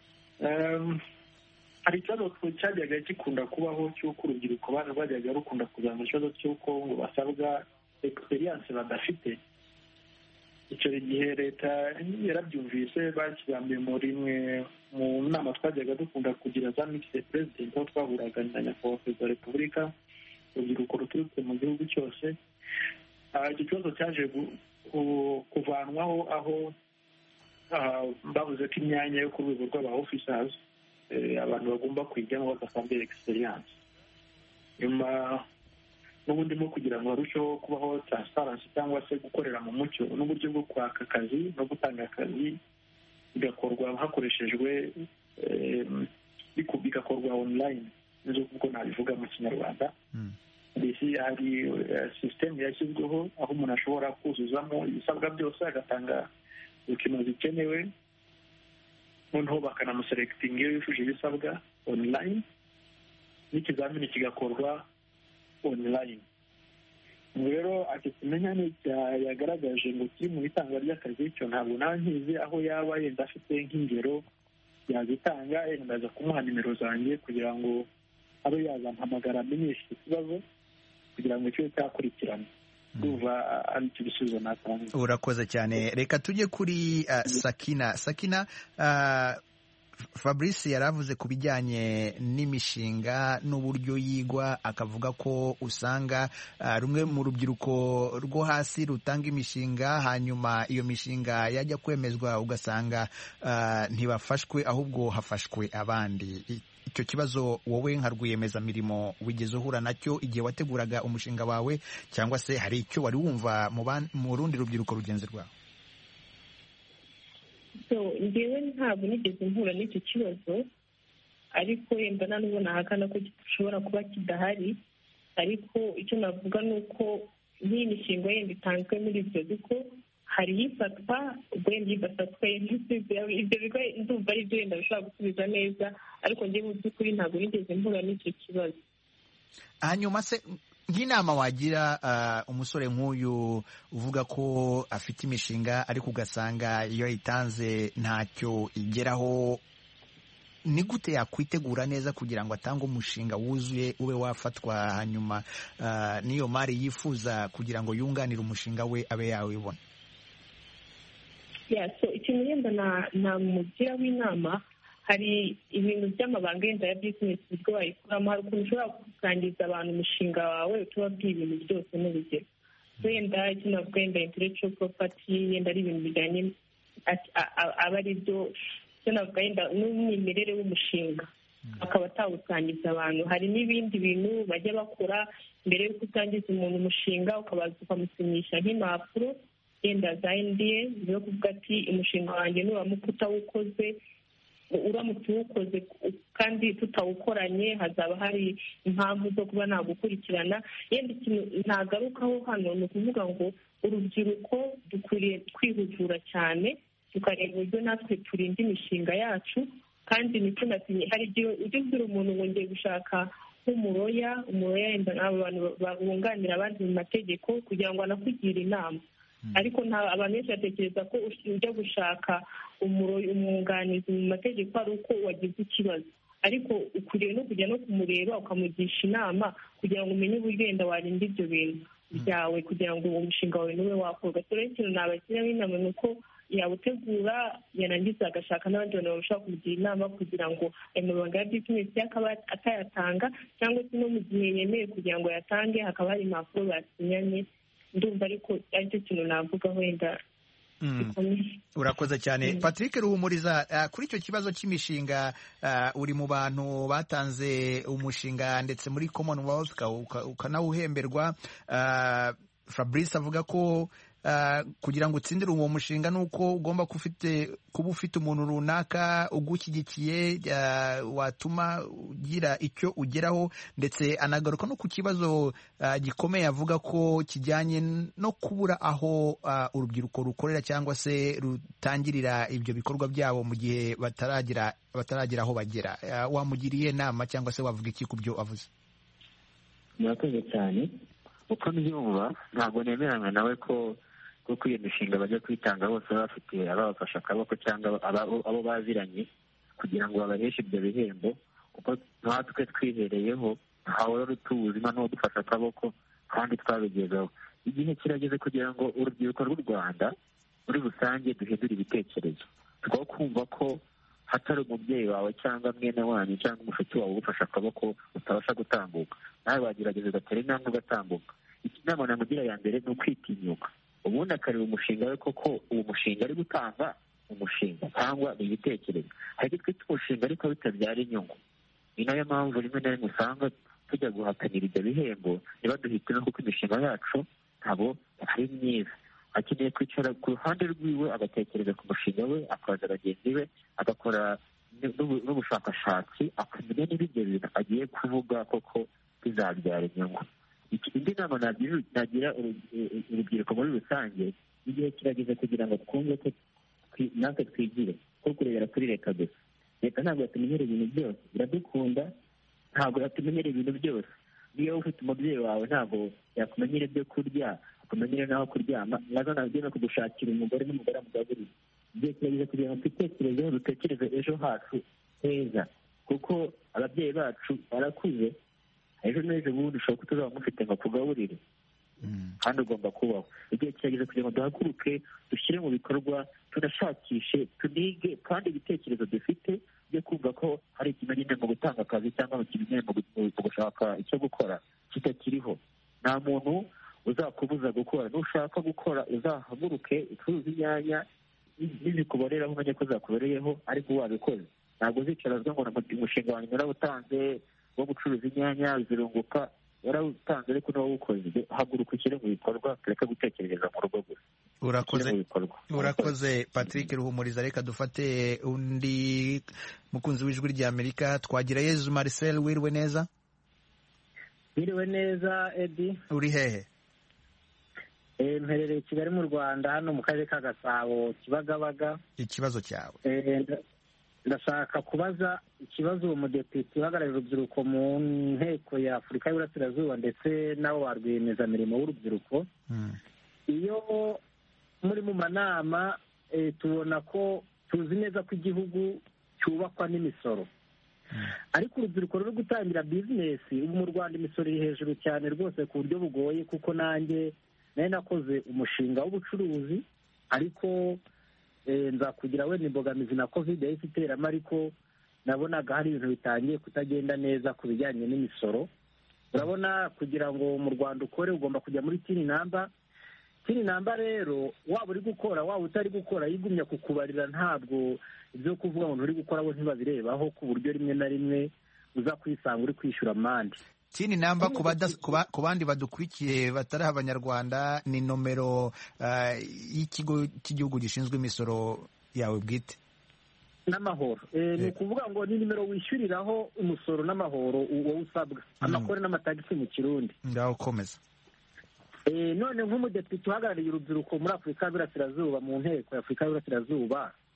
Hari ikibazo cyajyaga gikunda kubaho cy'uko urubyiruko bajyaga rukunda kuzana ikibazo cy'uko ngo basabwa experience badafite. Icyo gihe leta yarabyumvise bakibambiye muri imwe mu nama twajyaga dukunda kugira za mixed president aho twahuraga na nyakubahwa perezida wa repubulika urubyiruko ruturutse mu gihugu cyose. Icyo kibazo cyaje kuvanwaho aho bavuze ko imyanya yo ku rwego rw'aba officers abantu bagomba kwijyamo badasabye experience. Nyuma n'ubundi mo kugira ngo harusheho kubaho transparency cyangwa se gukorera mu mucyo n'uburyo bwo kwaka akazi no gutanga akazi bigakorwa hakoreshejwe bigakorwa online nzo kuko nabivuga mu kinyarwanda. Mbese hari system yashyizweho aho umuntu ashobora kuzuzamo ibisabwa byose agatanga dokima zikenewe noneho bakanamuselecting iyo yujuje ibisabwa online n'ikizamini kigakorwa online. Rero ati kumenya yagaragaje ngo kiri mu itanga ry'akazi cyo ntabwo nawe nkizi aho yaba yenda afite nk'ingero yazitanga yenda aza kumuha nimero zanjye kugira ngo abe yazampamagara amenyeshe ikibazo kugira ngo cyo cyakurikirana. Duva aricyo gisubizo natanga. Urakoze cyane. Reka tujye kuri uh, Sakina. Sakina uh, Fabrice yaravuze ku bijyanye n'imishinga n'uburyo yigwa akavuga ko usanga uh, rumwe mu rubyiruko rwo hasi rutanga imishinga hanyuma iyo mishinga yajya kwemezwa ugasanga uh, ntibafashwe ahubwo hafashwe abandi. Icyo kibazo wowe nka rwiyemezamirimo wigeze uhura nacyo igihe wateguraga umushinga wawe cyangwa se hari icyo wari wumva mu rundi rubyiruko rugenzi rwawe? So njyewe ntabwo nigeze mpura n'icyo kibazo ariko yenda nanubwo nahakana ko gishobora kuba kidahari ariko icyo navuga ni uko nk'iyi mishinga yenda itanzwe muri ibyo bigo hari ifatwa wenda idafatwa ibyo bigo ndumva ari byo wenda bishobora gusubiza neza ariko njye mu by'ukuri ntabwo nigeze mpura n'icyo kibazo. Hanyuma se nk'inama wagira uh, umusore nk'uyu uvuga ko afite imishinga ariko ugasanga iyo yitanze ntacyo igeraho, ni gute yakwitegura neza kugira ngo atange umushinga wuzuye ube wafatwa hanyuma uh, n'iyo mari yifuza kugira ngo yunganire umushinga we abe yawibona? Yeah, so ikintu yenda na namugira w'inama hari ibintu by'amabanga yenda ya business ubwo wayikuramo hari ukuntu ushobora gusangiza abantu umushinga wawe tubabwiye ibintu byose n'urugero. So yenda icyo navuga yenda intellectual property yenda ari ibintu bijyanye aba ari byo icyo navuga yenda n'umwimerere w'umushinga akaba atawusangiza abantu. Hari n'ibindi bintu bajya bakora mbere y'uko utangiza umuntu umushinga ukabaza ukamusinyisha nk'impapuro yenda za N D A zo kuvuga ati umushinga wanjye nuramuka utawukoze uramutse uwukoze kandi tutawukoranye hazaba hari impamvu zo kuba nagukurikirana. Yenda ikintu ntagarukaho hano ni ukuvuga ngo urubyiruko dukwiriye kwihugura cyane tukareba uburyo natwe turinda imishinga yacu kandi nicyo natinye hari igihe ujya ubwira umuntu ngo ngiye gushaka nk'umuroya umuroya yenda n'abo bantu bunganira abandi mu mategeko kugira ngo anakugire inama, ariko abantu benshi batekereza ko ujya gushaka umwunganizi mu mategeko ari uko wagize ikibazo, ariko ukwiriye no kujya no kumureba ukamugisha inama kugira ngo umenye uburyo wenda warinda ibyo bintu byawe kugira ngo uwo mushinga wawe niwe wakorwa. rero ikintu nabashyiraho inama ni uko yawutegura yarangiza agashaka n'abandi bantu bashobora kumugira inama kugira ngo ayo mabanga ya bizinesi akaba atayatanga, cyangwa se no mu gihe yemeye kugira ngo yatange hakaba hari impapuro basinyanye. Ndumva ariko aricyo kintu navuga wenda gikomeye. Urakoze cyane Patrick Ruhumuriza. Uh, kuri icyo kibazo cy'imishinga uh, uri mu bantu batanze umushinga ndetse muri Commonwealth ukanawuhemberwa. uh, Fabrice avuga ko Uh, kugira ngo utsindire uwo mushinga nuko ugomba kuba ufite umuntu runaka ugushyigikiye uh, watuma ugira icyo ugeraho, ndetse anagaruka no ku kibazo uh, gikomeye avuga ko kijyanye no kubura aho uh, urubyiruko rukorera cyangwa se rutangirira ibyo bikorwa byabo mu gihe bataragira bataragira aho bagera. Uh, wamugiriye inama cyangwa se wavuga iki ku byo avuze? Murakoze cyane. Uko mbyumva ntabwo nemeranywa nawe ko kuko iyo mishinga bajya kwitanga bose bafite ababafasha akaboko cyangwa abo baziranye kugira ngo babaheshe ibyo bihembo, kuko natwe twihereyeho ntawe wari utubuzima n'udufasha akaboko kandi twabigezeho. Igihe kirageze kugira ngo urubyiruko rw'u Rwanda muri rusange duhindure ibitekerezo, two kumva ko hatari umubyeyi wawe cyangwa mwene wanyu cyangwa umushuti wawe ugufasha akaboko utabasha gutambuka, nawe wagerageza ugatera intambwe ugatambuka. Inama namugira ya mbere ni ukwitinyuka, ubundi akareba umushinga we koko uwo mushinga ari gutanga umushinga cyangwa ni ibitekerezo. Hari ibyo twita umushinga ariko bitabyara inyungu. Ni nayo mpamvu rimwe na rimwe usanga tujya guhatanira ibyo bihembo ntibaduhitemo kuko imishinga yacu ntabwo ari myiza. Akeneye kwicara ku ruhande rwiwe agatekereza ku mushinga we, akabaza bagenzi be, agakora n'ubushakashatsi akamenya niba ibyo bintu agiye kuvuga koko bizabyara inyungu. Indi nama nagira urubyiruko muri rusange, igihe kirageze kugira ngo twumve ko natwe twigire, ko kurebera kuri leta gusa. Leta ntabwo yatumenyera ibintu byose, iradukunda ntabwo yatumenyera ibintu byose. Niyo ufite umubyeyi wawe ntabwo yakumenyera ibyo kurya, akumenyera n'aho kuryama, nazo nabyo no kugushakira umugore n'umugore amugaburira. Igihe kirageze kugira ngo twitekerezeho, dutekereze ejo hacu heza, kuko ababyeyi bacu barakuze, ejo n'ejo bundi ushobora ko tuzaba mufite ngo kugaburire kandi ugomba kubaho. Igihe kirageze kugira ngo duhaguruke, dushyire mu bikorwa, tunashakishe, tunige, kandi ibitekerezo dufite byo kumva ko hari ikimenyane mu gutanga akazi cyangwa mu kimenyane mu gushaka icyo gukora kitakiriho. Nta muntu uzakubuza gukora. Nushaka gukora uzahaguruke ucuruza inyanya, nizikuboreraho umenye ko zakubereyeho ariko wabikoze. Ntabwo uzicarazwa ngo umushinga wanjye narawutanze wo gucuruza inyanya zirunguka, warawutanze ariko n'uwawukoze. Haguruka ushyire mu bikorwa, tureke gutekereza mu rugo gusa. Urakoze urakoze Patrick Ruhumuriza. Reka dufate undi mukunzi w'ijwi rya Amerika, Twagirayezu Marcel. Wiriwe neza? Wiriwe neza Edi. Uri hehe? Eh, mperereye Kigali mu Rwanda, hano mu karere ka Gasabo, Kibagabaga. Ikibazo cyawe? Eh, ndashaka kubaza ikibazo uwo mudepite uhagarariye urubyiruko mu nteko ya Afurika y'Uburasirazuba ndetse n'abo ba rwiyemezamirimo w'urubyiruko. Iyo muri mu manama tubona ko tuzi neza ko igihugu cyubakwa n'imisoro, ariko urubyiruko ruri gutangira bizinesi ubu mu Rwanda imisoro iri hejuru cyane rwose ku buryo bugoye, kuko nanjye nari nakoze umushinga w'ubucuruzi, ariko nza kugira wenda imbogamizi na covid yahise iteramo, ariko nabonaga hari ibintu bitangiye kutagenda neza ku bijyanye n'imisoro. Urabona, kugira ngo mu Rwanda ukore ugomba kujya muri tini namba. Tini namba rero waba uri gukora waba utari gukora yigumya kukubarira, ntabwo ibyo kuvuga ngo nturi gukora bo ntibabirebaho, ku buryo rimwe na rimwe uza kwisanga uri kwishyura amande. Tini namba ku bandi badukurikiye batari abanyarwanda ni nomero uh, y'ikigo cy'igihugu gishinzwe imisoro yawe bwite n'amahoro. Eh, ni ukuvuga ngo ni nimero wishyuriraho umusoro n'amahoro wowe usabwa, amakore n'amatagisi mu Kirundi. Ngaho komeza. Eh, none nk'umudepite uhagarariye urubyiruko muri Afurika y'Uburasirazuba mu nteko ya Afurika y'Uburasirazuba,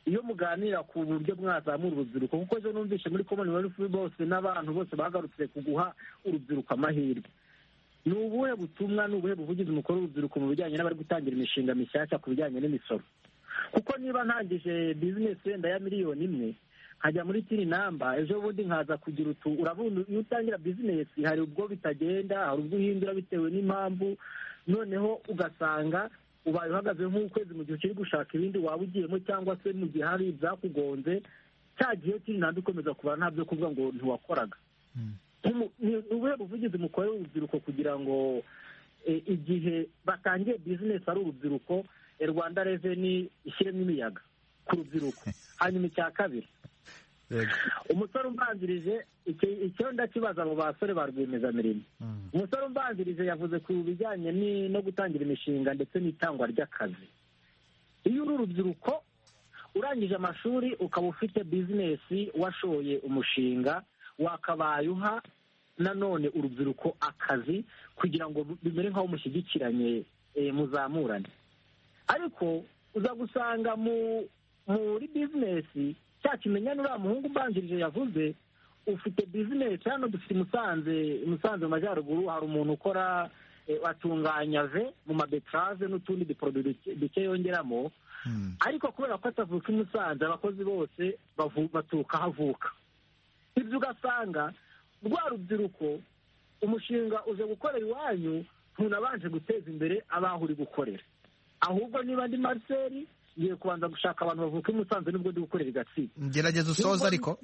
iyo muganira ku buryo mwazamura urubyiruko, kuko ejo numvise muri Commonwealth bose n'abantu bose bagarutse ku guha urubyiruko amahirwe, ni ubuhe butumwa, ni ubuhe buvugizi mukora urubyiruko mu bijyanye n'abari gutangira imishinga mishyashya ku bijyanye n'imisoro? Kuko niba ntangije bizinesi wenda ya miliyoni imwe nkajya muri tini namba, ejo bundi nkaza kugira utu, urabona iyo utangira bizinesi hari ubwo bitagenda, hari ubwo uhindura bitewe n'impamvu, noneho ugasanga ubaye uhagaze nk'ukwezi mu gihe ukiri gushaka ibindi waba ugiyemo, cyangwa se mu gihe hari ibyakugonze, cya gihe tini namba ikomeza kubara nta byo kuvuga ngo ntiwakoraga. Ni ubuhe buvugizi mukorera urubyiruko kugira ngo igihe batangiye bizinesi ari urubyiruko, Rwanda Reveni ishyiremo imiyaga ku rubyiruko? Hanyuma icya kabiri, umusore umbanzirije, icyo ndakibaza mu basore ba rwiyemezamirimo, umusore umbanzirije yavuze ku bijyanye no gutangira imishinga ndetse n'itangwa ry'akazi. Iyo uri urubyiruko urangije amashuri ukaba ufite bizinesi, washoye umushinga, wakabaye uha nanone urubyiruko akazi kugira ngo bimere nk'aho mushyigikiranye, muzamurane. Ariko uza gusanga muri bizinesi cya kimenyane uriya muhungu umbanjirije yavuze, ufite bizinesi hano dufite Musanze, Musanze mu majyaruguru hari umuntu ukora atunganya ve mu mabetrave n'utundi duporoduwi duke yongeramo, ariko kubera ko atavuka i Musanze abakozi bose baturuka aho avuka. Ibyo ugasanga rwa rubyiruko umushinga uje gukorera iwanyu ntunabanje guteza imbere abaho uri gukorera, ahubwo niba ndi Marcel ngiye kubanza gushaka abantu bavuka i Musanze nubwo ndi gukorera i Gatsibo. Gerageza usoza ariko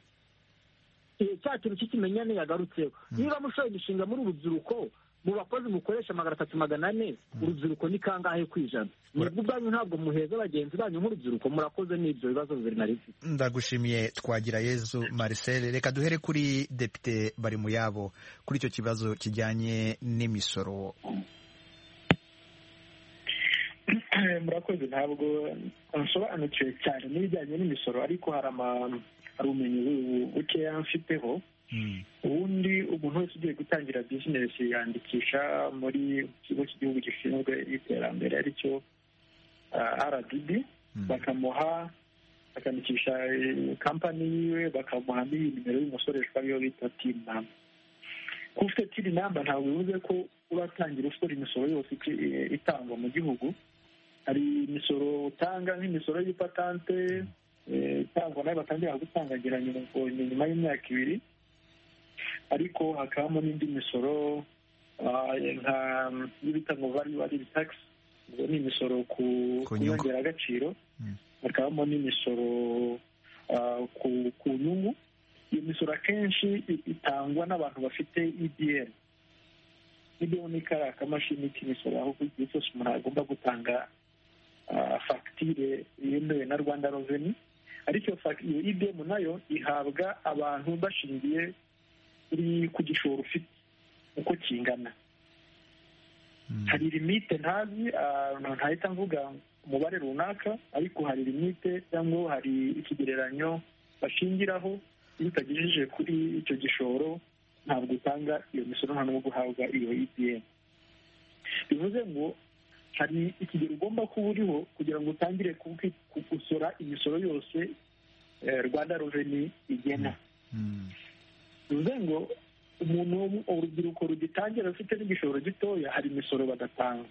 cya kintu cy'ikimenyane yagarutseho. Niba mushoye imishinga muri urubyiruko, mu bakozi mukoresha magana atatu magana ane, urubyiruko ni kangahe ku ijana? Nibwo ubwanyu ntabwo muheza bagenzi banyu nk'urubyiruko. Murakoze n'ibyo bibazo bibiri na rimwe. Ndagushimiye Twagirayezu Marcel. Reka duhere kuri Depite Barimuyabo kuri icyo kibazo kijyanye n'imisoro. Murakoze, ntabwo nsobanukiwe cyane n'ibijyanye n'imisoro, ariko hari ubumenyi bukeya mfiteho. Ubundi umuntu wese ugiye gutangira bizinesi yandikisha muri ikigo cy'igihugu gishinzwe iterambere aricyo R D B, bakamuha akandikisha kampani yiwe, bakamuha nimero y'umusoreshwa ariyo bita tini namba. Kuba ufite tini namba ntabwo bivuze ko uratangira usora imisoro yose itangwa mu gihugu. Hari imisoro utanga nk'imisoro y'ipatante itangwa nayo batangira gutanga nyuma y'imyaka ibiri, ariko hakabamo n'indi misoro nka y'ibita ngo value added tax, ni imisoro ku nyongeragaciro, hakabamo n'imisoro ku nyungu. Iyo misoro akenshi itangwa n'abantu bafite E D N. E D N ni kariya kamashini k'imisoro, aho igihe cyose umuntu agomba gutanga fagitire yemewe na Rwanda Reveni, ariko iyo E D M nayo ihabwa abantu bashingiye ku gishoro ufite uko kingana. Hari limite ntazi, ntahita mvuga umubare runaka, ariko hari limite cyangwa hari ikigereranyo bashingiraho. Iyo utagejeje kuri icyo gishoro ntabwo utanga iyo misoro, nta n'ubwo guhabwa iyo E D M. Bivuze ngo hari ikigero ugomba kuba uriho kugira ngo utangire gusora imisoro yose Rwanda Reveni igena. Bivuze ngo umuntu, urubyiruko rugitangira rufite n'igishoro gitoya, hari imisoro badatanga.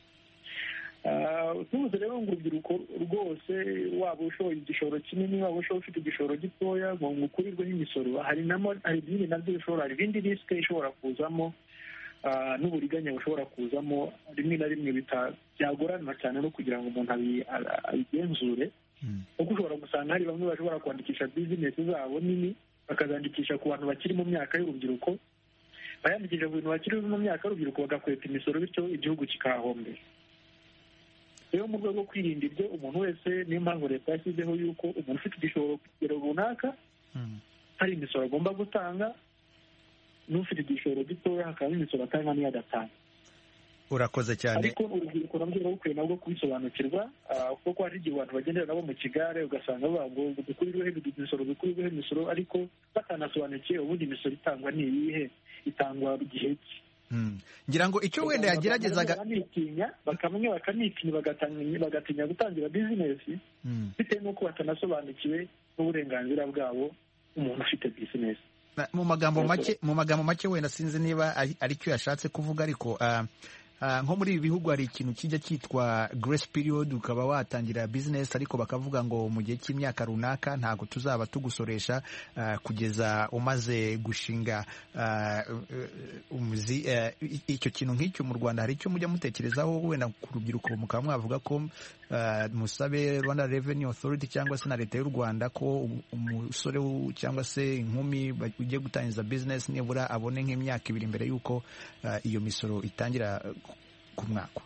Tuvuze rero ngo urubyiruko rwose, waba ushoboye igishoro kinini, waba ushoboye ufite igishoro gitoya, ngo ukurirweho imisoro, hari ibindi nabyo bishobora, hari ibindi risike ishobora kuzamo, n'uburiganya bushobora kuzamo. Rimwe na rimwe byagorana cyane no kugira ngo umuntu abigenzure, kuko ushobora gusanga hari bamwe bashobora kwandikisha bizinesi zabo nini, bakazandikisha ku bantu bakiri mu myaka y'urubyiruko, bayandikisha ku bintu bakiri mu myaka y'urubyiruko, bagakweta imisoro, bityo igihugu kikahahombera. Rero mu rwego rwo kwirinda ibyo, umuntu wese, niyo mpamvu leta yashyizeho yuko umuntu ufite igishoro ku kigero runaka hari imisoro agomba gutanga, n'ufite igishoro gitoya hakaba imisoro atanga n'iyo adatanga. Urakoze cyane. Ariko urubyiruko nabwo ruba rukwiye nabwo kubisobanukirwa, kuko hari igihe abantu bagendera nabo mu kigare, ugasanga bavuga ngo dukurirweho imisoro, dukurirweho imisoro, ariko batanasobanukiwe ubundi imisoro itangwa ni iyihe, itangwa igihe ki. ngira ngo icyo wenda yageragezaga bakamwe bakanitinya bagatinya gutangira bizinesi bitewe n'uko batanasobanukiwe n'uburenganzira bwabo umuntu ufite bizinesi. mu magambo make mu magambo make wenda sinzi niba ari cyo yashatse kuvuga, ariko nko muri ibi bihugu hari ikintu kijya cyitwa grace period, ukaba watangira business ariko bakavuga ngo mu gihe cy'imyaka runaka ntabwo tuzaba tugusoresha kugeza umaze gushinga umuzi. Icyo kintu nk'icyo mu Rwanda hari icyo mujya mutekerezaho wenda ku rubyiruko, mukaba mwavuga ko musabe Rwanda Revenue Authority cyangwa se na leta y'u Rwanda ko umusore cyangwa se inkumi ugiye gutangiza business nibura abone nk'imyaka ibiri mbere y'uko iyo misoro itangira ku mwaka?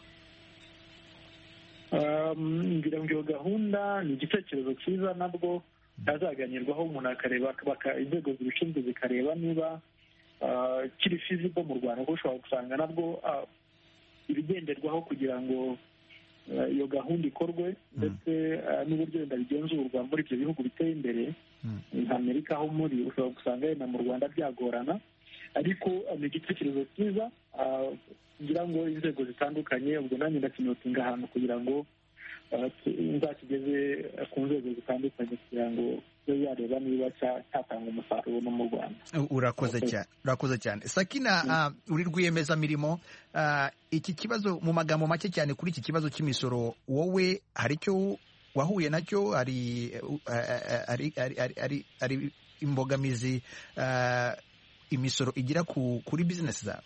ngira ngo iyo gahunda ni igitekerezo cyiza, nabwo hazaganirwaho umuntu akareba inzego zibishinzwe zikareba niba kiri feasible mu Rwanda, kuko ushobora gusanga nabwo ibigenderwaho kugira ngo iyo gahunda ikorwe ndetse n'uburyo wenda bigenzurwa muri ibyo bihugu biteye imbere nka Amerika aho muri, ushobora gusanga wenda mu Rwanda byagorana, ariko ni igitekerezo cyiza. ngira ngo inzego zitandukanye, ubwo nanjye ndakinotinga ahantu kugira ngo nzakigeze ku nzego zitandukanye kugira ngo yo yareba niba cyatanga umusaruro no mu Rwanda. Urakoze cyane, urakoze cyane Sakina. Uri rwiyemezamirimo, iki kibazo mu magambo make cyane kuri iki kibazo cy'imisoro, wowe hari icyo wahuye nacyo? hari ari imbogamizi imisoro igira kuri bizinesi zawe?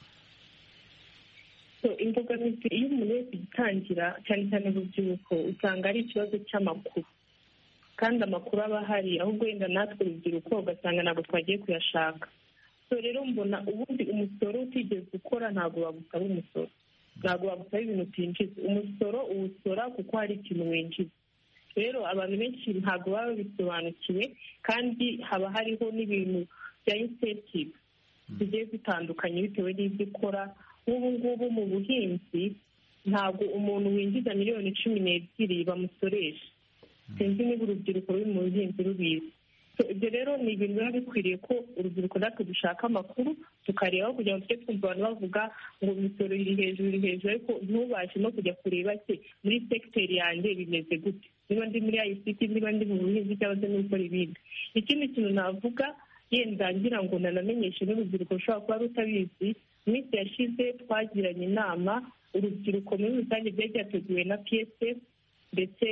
imbogamizi iyo umuntu wese igitangira, cyane cyane urubyiruko, usanga ari ikibazo cy'amakuru, kandi amakuru aba ahari, ahubwo wenda natwe urubyiruko ugasanga ntabwo twagiye kuyashaka. so rero mbona ubundi umusoro utigeze ukora ntabwo bagusaba umusoro, ntabwo bagusaba ibintu utinjiza. umusoro uwusora kuko hari ikintu winjiza. rero abantu benshi ntabwo baba babisobanukiwe, kandi haba hariho n'ibintu bya incentive zigiye zitandukanye bitewe n'ibyo ukora. nk'ubu ngubu mu buhinzi ntabwo umuntu winjiza miliyoni cumi n'ebyiri bamusoresha. sinzi niba urubyiruko ruri mu buhinzi rubizi. ibyo rero ni ibintu biba bikwiriye ko urubyiruko natwe dushaka amakuru tukarebaho, kugira ngo tujye twumva abantu bavuga ngo imisoro iri hejuru iri hejuru, ariko ntubashe no kujya kureba se muri segiteri yanjye bimeze gute, niba ndi muri I C T, niba ndi mu buhinzi cyangwa se n'ukora ibindi. ikindi kintu navuga yenda ngira ngo nanamenyeshe n'urubyiruko rushobora kuba rutabizi, iminsi yashize twagiranye inama urubyiruko muri rusange, byari byateguwe na P S F ndetse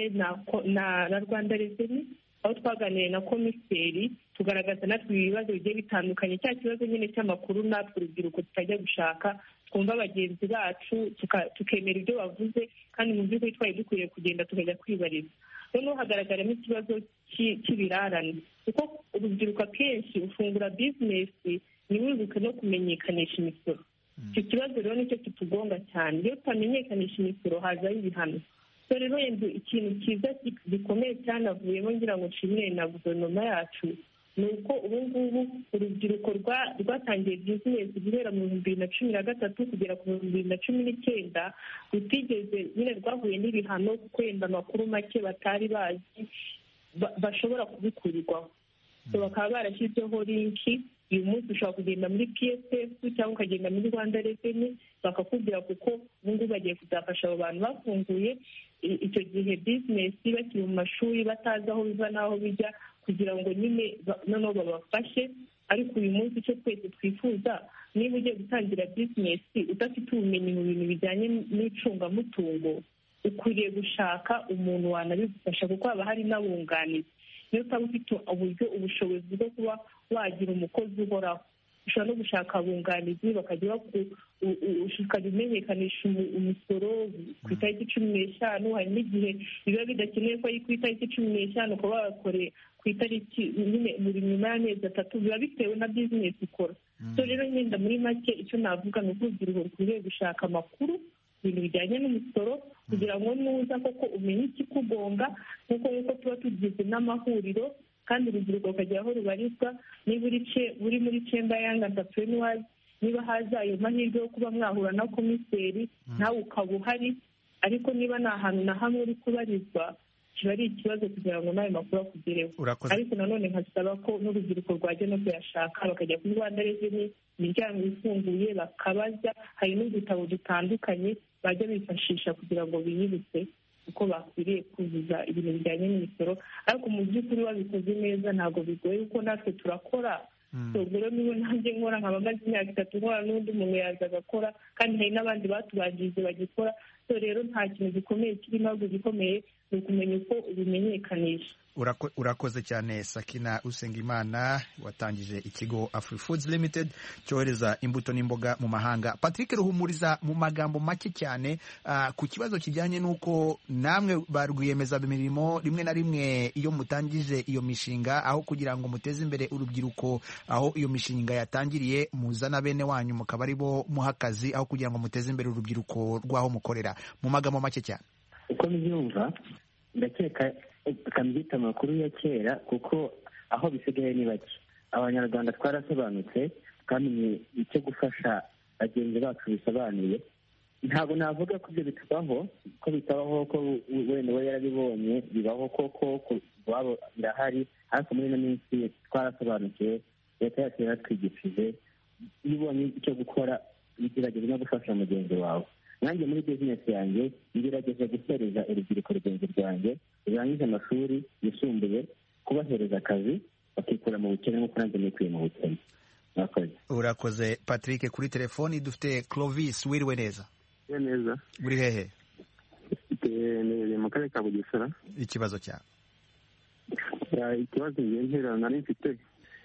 na Rwanda Revenue, aho twaganiriye na komiseri tugaragaza natwe ibibazo bigiye bitandukanye, cya kibazo nyine cy'amakuru natwe urubyiruko tutajya gushaka, twumva bagenzi bacu tukemera ibyo bavuze, kandi mu by'ukuri twari dukwiriye kugenda tukajya kwibariza. noneho hagaragaramo ikibazo cy'ibirarane, kuko urubyiruko akenshi ufungura bizinesi ntiwibuke no kumenyekanisha imisoro. icyo kibazo rero nicyo kitugonga cyane, iyo tutamenyekanisha imisoro hazaho ibihano. so rero yenda ikintu cyiza gikomeye cyanavuyemo, ngira ngo nshimire na guverinoma yacu, ni uko ubu ngubu urubyiruko rwatangiye bizinesi guhera mu bihumbi bibiri na cumi na gatatu kugera ku bihumbi bibiri na cumi n'icyenda, rutigeze nyine rwahuye n'ibihano kuko wenda amakuru make batari bazi bashobora kubikurirwaho. so bakaba barashyizeho linki. uyu munsi ushobora kugenda muri P S F cyangwa ukagenda muri Rwanda Revenue bakakubwira, kuko ubu ngubu bagiye kuzafasha abo bantu bafunguye icyo gihe bizinesi bakiri mu mashuri batazi aho biva n'aho bijya, kugira ngo nyine noneho babafashe. ariko uyu munsi icyo twese twifuza, niba ugiye gutangira bizinesi udafite ubumenyi mu bintu bijyanye n'icungamutungo, ukwiriye gushaka umuntu wanabigufasha, kuko haba hari n'abunganizi. niyo utaba ufite uburyo ubushobozi bwo kuba wagira umukozi uhoraho, ushobora no gushaka abunganizi bakajya ukajya umenyekanisha umusoro ku itariki cumi n'eshanu. hari n'igihe biba bidakenewe ko ari ku itariki cumi n'eshanu ukaba wakoreye ku itariki nyine buri nyuma y'amezi atatu, biba bitewe na bizinesi ukora. so rero nyenda muri make icyo navuga ni uko urubyiruko rukwiriye gushaka amakuru ibintu bijyanye n'umusoro, kugira ngo nuza koko umenye ikikugonga, nk'uko nk'uko tuba tugize n'amahuriro, kandi urubyiruko rukagera aho rubarizwa. niba uri muri Chamber Young Entrepreneurs, niba haza ayo mahirwe yo kuba mwahura na komiseri nawe ukaba uhari, ariko niba nta hantu na hamwe uri kubarizwa, kiba ari ikibazo kugira ngo n'ayo makuru akugereho. Ariko nanone nkasaba ko n'urubyiruko rwajya no kuyashaka bakajya kuri Rwanda Revenue, imiryango ifunguye bakabaza, hari n'udutabo dutandukanye bajya bifashisha kugira ngo biyibutse uko bakwiriye kuzuza ibintu bijyanye n'imisoro. Ariko mu by'ukuri babikoze neza ntabwo bigoye kuko natwe turakora. ubwo rero niba nanjye nkora nkaba maze imyaka itatu nkora n'undi muntu yaza agakora, kandi hari n'abandi batubanjirije bagikora. So rero nta kintu gikomeye kirimo, ahubwo gikomeye ni ukumenya uko ubimenyekanisha. Urakoze cyane Sakina Usengimana watangije ikigo AfriFoods Limited cyohereza imbuto n'imboga mu mahanga. Patrick Ruhumuriza, mu magambo make cyane uh, ku kibazo kijyanye n'uko namwe ba rwiyemezamirimo rimwe na rimwe iyo mutangije iyo mishinga, aho kugira ngo muteze imbere urubyiruko aho iyo mishinga yatangiriye, muzana bene wanyu mukaba ari bo muha akazi aho kugira ngo muteze imbere urubyiruko rw'aho mukorera. Mu magambo make cyane uko mbyumva, ndakeka kambyita amakuru ya kera, kuko aho bisigaye ni bake. Abanyarwanda twarasobanutse twamenye icyo gufasha bagenzi bacu bisobanuye. Ntabwo navuga ko ibyo bitubaho, ko bitabaho, ko wenda we yarabibonye bibaho koko, wabo birahari. Ariko muri ino minsi twarasobanukiwe, leta yacu yaratwigishije, iyo ubonye icyo gukora ugerageza no gufasha mugenzi wawe. Nanjye muri bizinesi yanjye ngerageza guhereza urubyiruko rugenzi rwanjye rurangije amashuri yisumbuye, kubahereza akazi bakikura mu bukene nk'uko nanjye nikuye mu bukene. Urakoze Patrick. Kuri telefoni dufite Clovis. Wiriwe neza? neza. Uri hehe? Ni mu karere ka Bugesera. Ikibazo cyawe? Ikibazo ngiye ntera nari mfite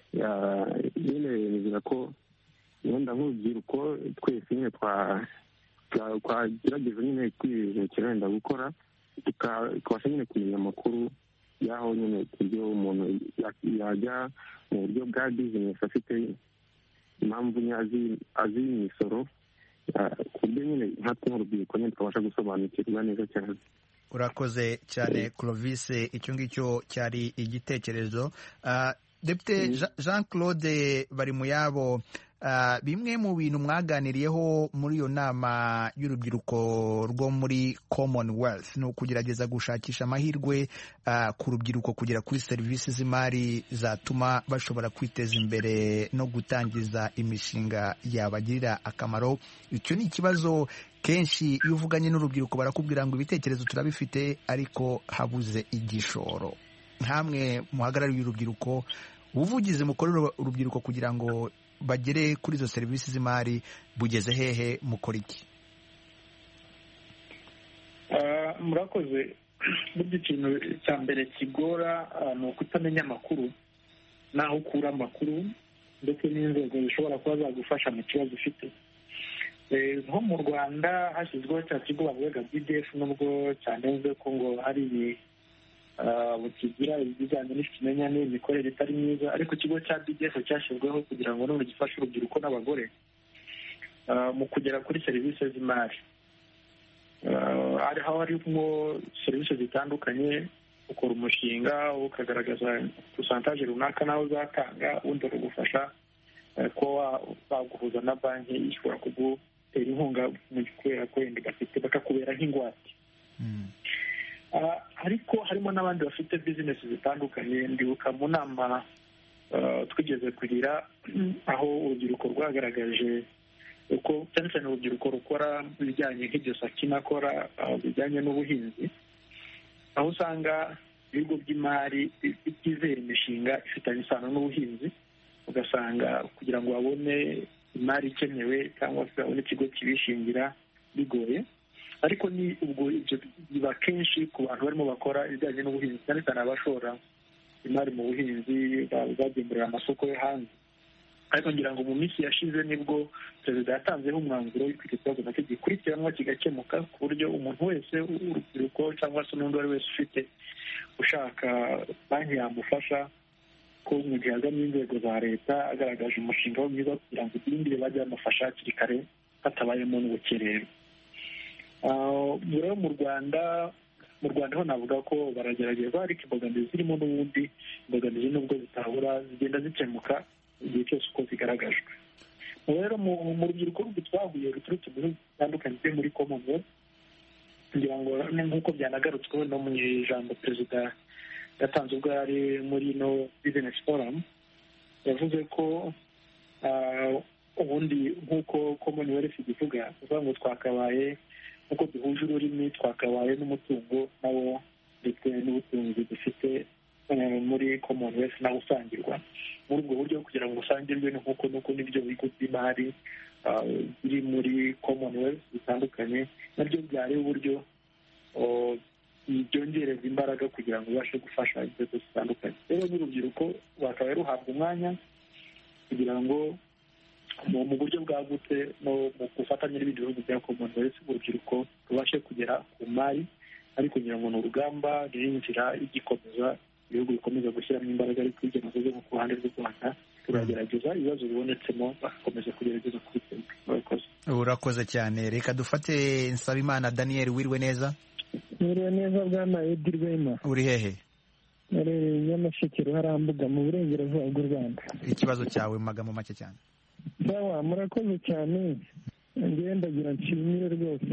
nyine nizera ko wenda nk'urubyiruko twese nyine twa twagerageza nyine kwihekera wenda gukora, tukabasha nyine kumenya amakuru y'aho nyine ibyo umuntu yajya mu buryo bwa bizinesi afite impamvu azi imisoro, ku buryo nyine nkatwe nk'urubyiruko nyine tukabasha gusobanukirwa neza cyane. Urakoze cyane Clovis, icyo ngicyo cyari igitekerezo. Depite Jean Claude Barimuyabo, Uh, bimwe mu bintu mwaganiriyeho muri iyo nama y'urubyiruko rwo muri Commonwealth ni ukugerageza gushakisha amahirwe uh, ku rubyiruko kugera kuri serivisi z'imari zatuma bashobora kwiteza imbere no gutangiza imishinga yabagirira akamaro. Icyo ni ikibazo kenshi iyo uvuganye n'urubyiruko barakubwira ngo ibitekerezo turabifite ariko habuze igishoro. Nkamwe muhagarariye urubyiruko, ubuvugizi mukorera urubyiruko kugira ngo bagere kuri izo serivisi z'imari bugeze hehe, mukora iki? Murakoze. Burya ikintu cya mbere kigora ni ukutamenya amakuru, n'aho ukura amakuru ndetse n'inzego zishobora kuba zagufasha mu kibazo ufite. Nko mu Rwanda hashyizweho cya kigo bavuga B D F, nubwo cyanenze ko ngo hari bukigira ibijyanye n'ikimenyane, imikorere itari myiza, ariko ikigo cya B D F cyashyizweho kugira ngo none gifashe urubyiruko n'abagore mu kugera kuri serivisi z'imari. Hariho harimo serivisi zitandukanye, ukora umushinga ukagaragaza pusantaje runaka nawe uzatanga, ubundi bakagufasha kuba baguhuza na banki ishobora kugutera inkunga mu kubera ko wenda gafite bakakubera nk'ingwate. Ariko harimo n'abandi bafite bizinesi zitandukanye. Ndibuka mu nama twigeze kugira aho urubyiruko rwagaragaje uko cyane cyane urubyiruko rukora ibijyanye nk'ibyo Sakina akora bijyanye n'ubuhinzi, aho usanga ibigo by'imari bitizera imishinga ifitanye isano n'ubuhinzi, ugasanga kugira ngo babone imari ikenewe cyangwa se babone ikigo kibishingira bigoye. Ariko ni ubwo ibyo biba kenshi ku bantu barimo bakora ibijyanye n'ubuhinzi, cyane cyane abashora imari mu buhinzi bagemurira amasoko yo hanze. Ariko ngira ngo mu minsi yashize nibwo perezida yatanzeho umwanzuro w'uko iki kibazo nacyo gikurikiranwa kigakemuka, ku buryo umuntu wese w'urubyiruko cyangwa se n'undi uwo ari wese ufite ushaka banki yamufasha, ko mu gihe agannye inzego za leta agaragaje umushinga we mwiza kugira ngo ibindi bajye bamufasha hakiri kare hatabayemo n'ubukererwe. Rero mu Rwanda mu Rwanda ho navuga ko baragerageza, ariko imbogamizi zirimo n'ubundi imbogamizi nubwo zitabura zigenda zikemuka igihe cyose uko zigaragajwe. Rero mu rubyiruko rw'u twahuye ruturutse mu bihugu bitandukanye byo muri Commonwealth, kugira ngo nk'uko byanagarutsweho no mu ijambo perezida yatanze ubwo yari muri no business forum, yavuze ko ubundi nk'uko commonwealth ivuga kuvuga ngo twakabaye nk'uko duhuje ururimi twakabaye n'umutungo nawo ndetse n'ubutunzi dufite muri commonwealth nawo usangirwa muri ubwo buryo kugira ngo usangirwe nk'uko nuko n'ibyo bigo by'imari biri muri commonwealth bitandukanye nabyo byari uburyo byongereza imbaraga kugira ngo ubashe gufasha inzego zitandukanye. Rero n'urubyiruko bakaba ruhabwa umwanya kugira ngo mu buryo bwagutse no mu gufatanya n'ibindi bihugu bya commonwealth urubyiruko rubashe kugera ku mari, ariko kugira ngo ni urugamba rw'inzira igikomeza ibihugu bikomeza gushyiramo imbaraga, ariko ibyo navuze nko ku ruhande rw'u Rwanda turagerageza ibibazo bibonetsemo bagakomeza kugerageza kubikemura. Urakoze. Urakoze cyane. Reka dufate Nsabimana Daniel. Wiriwe neza? Wiriwe neza bwana Edi Rwema. Uri hehe? Narereye Nyamasheke Ruharambuga mu burengerazuba bw'u Rwanda. Ikibazo cyawe mu magambo make cyane. Sawa, murakoze cyane. Ngewe ndagira nshimire rwose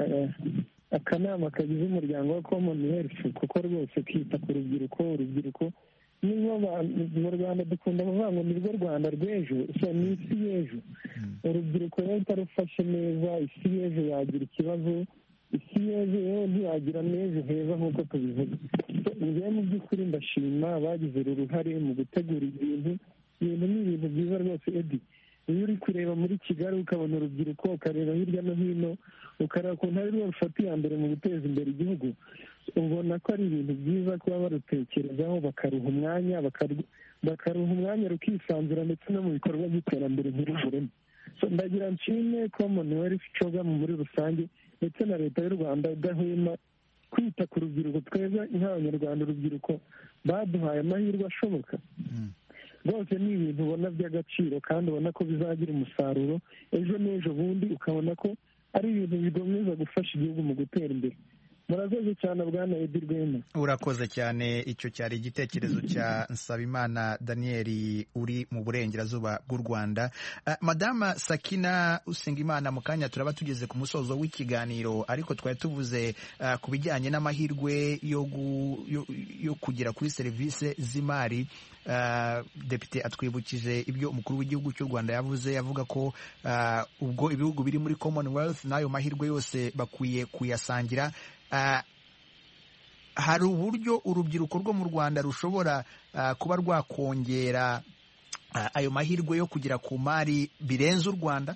akanama kagize umuryango wa commonwealth kuko rwose kwita ku rubyiruko urubyiruko nibo mu Rwanda dukunda kuvuga ngo nirwo Rwanda rw'ejo, so ni isi y'ejo. Urubyiruko rero utarufashe neza isi y'ejo yagira ikibazo, isi y'ejo yewe ntiyagira n'ejo heza nk'uko tubivuga. Ngewe mu by'ukuri ndashima abagize uruhare mu gutegura ibintu ibintu ni ibintu byiza rwose Edi. Iyo uri kureba muri Kigali ukabona urubyiruko ukareba hirya no hino ukareba ukuntu ari rwo rufata iya mbere mu guteza imbere igihugu, ubona ko ari ibintu byiza kuba barutekerezaho bakaruha umwanya bakaruha umwanya rukisanzura ndetse no mu bikorwa by'iterambere nk'uruguremo. Ndagira nshime commonwealth coga muri rusange ndetse na leta y'u Rwanda idahwema kwita ku rubyiruko. Twebwe nk'abanyarwanda urubyiruko baduhaye amahirwe ashoboka rwose, ni ibintu ubona by'agaciro kandi ubona ko bizagira umusaruro ejo n'ejo bundi, ukabona ko ari ibintu bikomeza gufasha igihugu mu gutera imbere. Murakoze cyane bwana Edi Rwema. Urakoze cyane. Icyo cyari igitekerezo cya Nsabimana Daniel uri mu burengerazuba bw'u Rwanda. Uh, Madama Sakina Usengimana, mu kanya turaba tugeze ku musozo w'ikiganiro, ariko twari tuvuze uh, ku bijyanye n'amahirwe yo, yo, yo kugera kuri serivisi z'imari. Uh, Depite atwibukije ibyo umukuru w'igihugu cy'u Rwanda yavuze, yavuga ko uh, ubwo ibihugu biri muri commonwealth n'ayo mahirwe yose bakwiye kuyasangira. Uh, hari uburyo urubyiruko rwo mu Rwanda rushobora uh, kuba rwakongera uh, ayo mahirwe yo kugera ku mari birenze u Rwanda?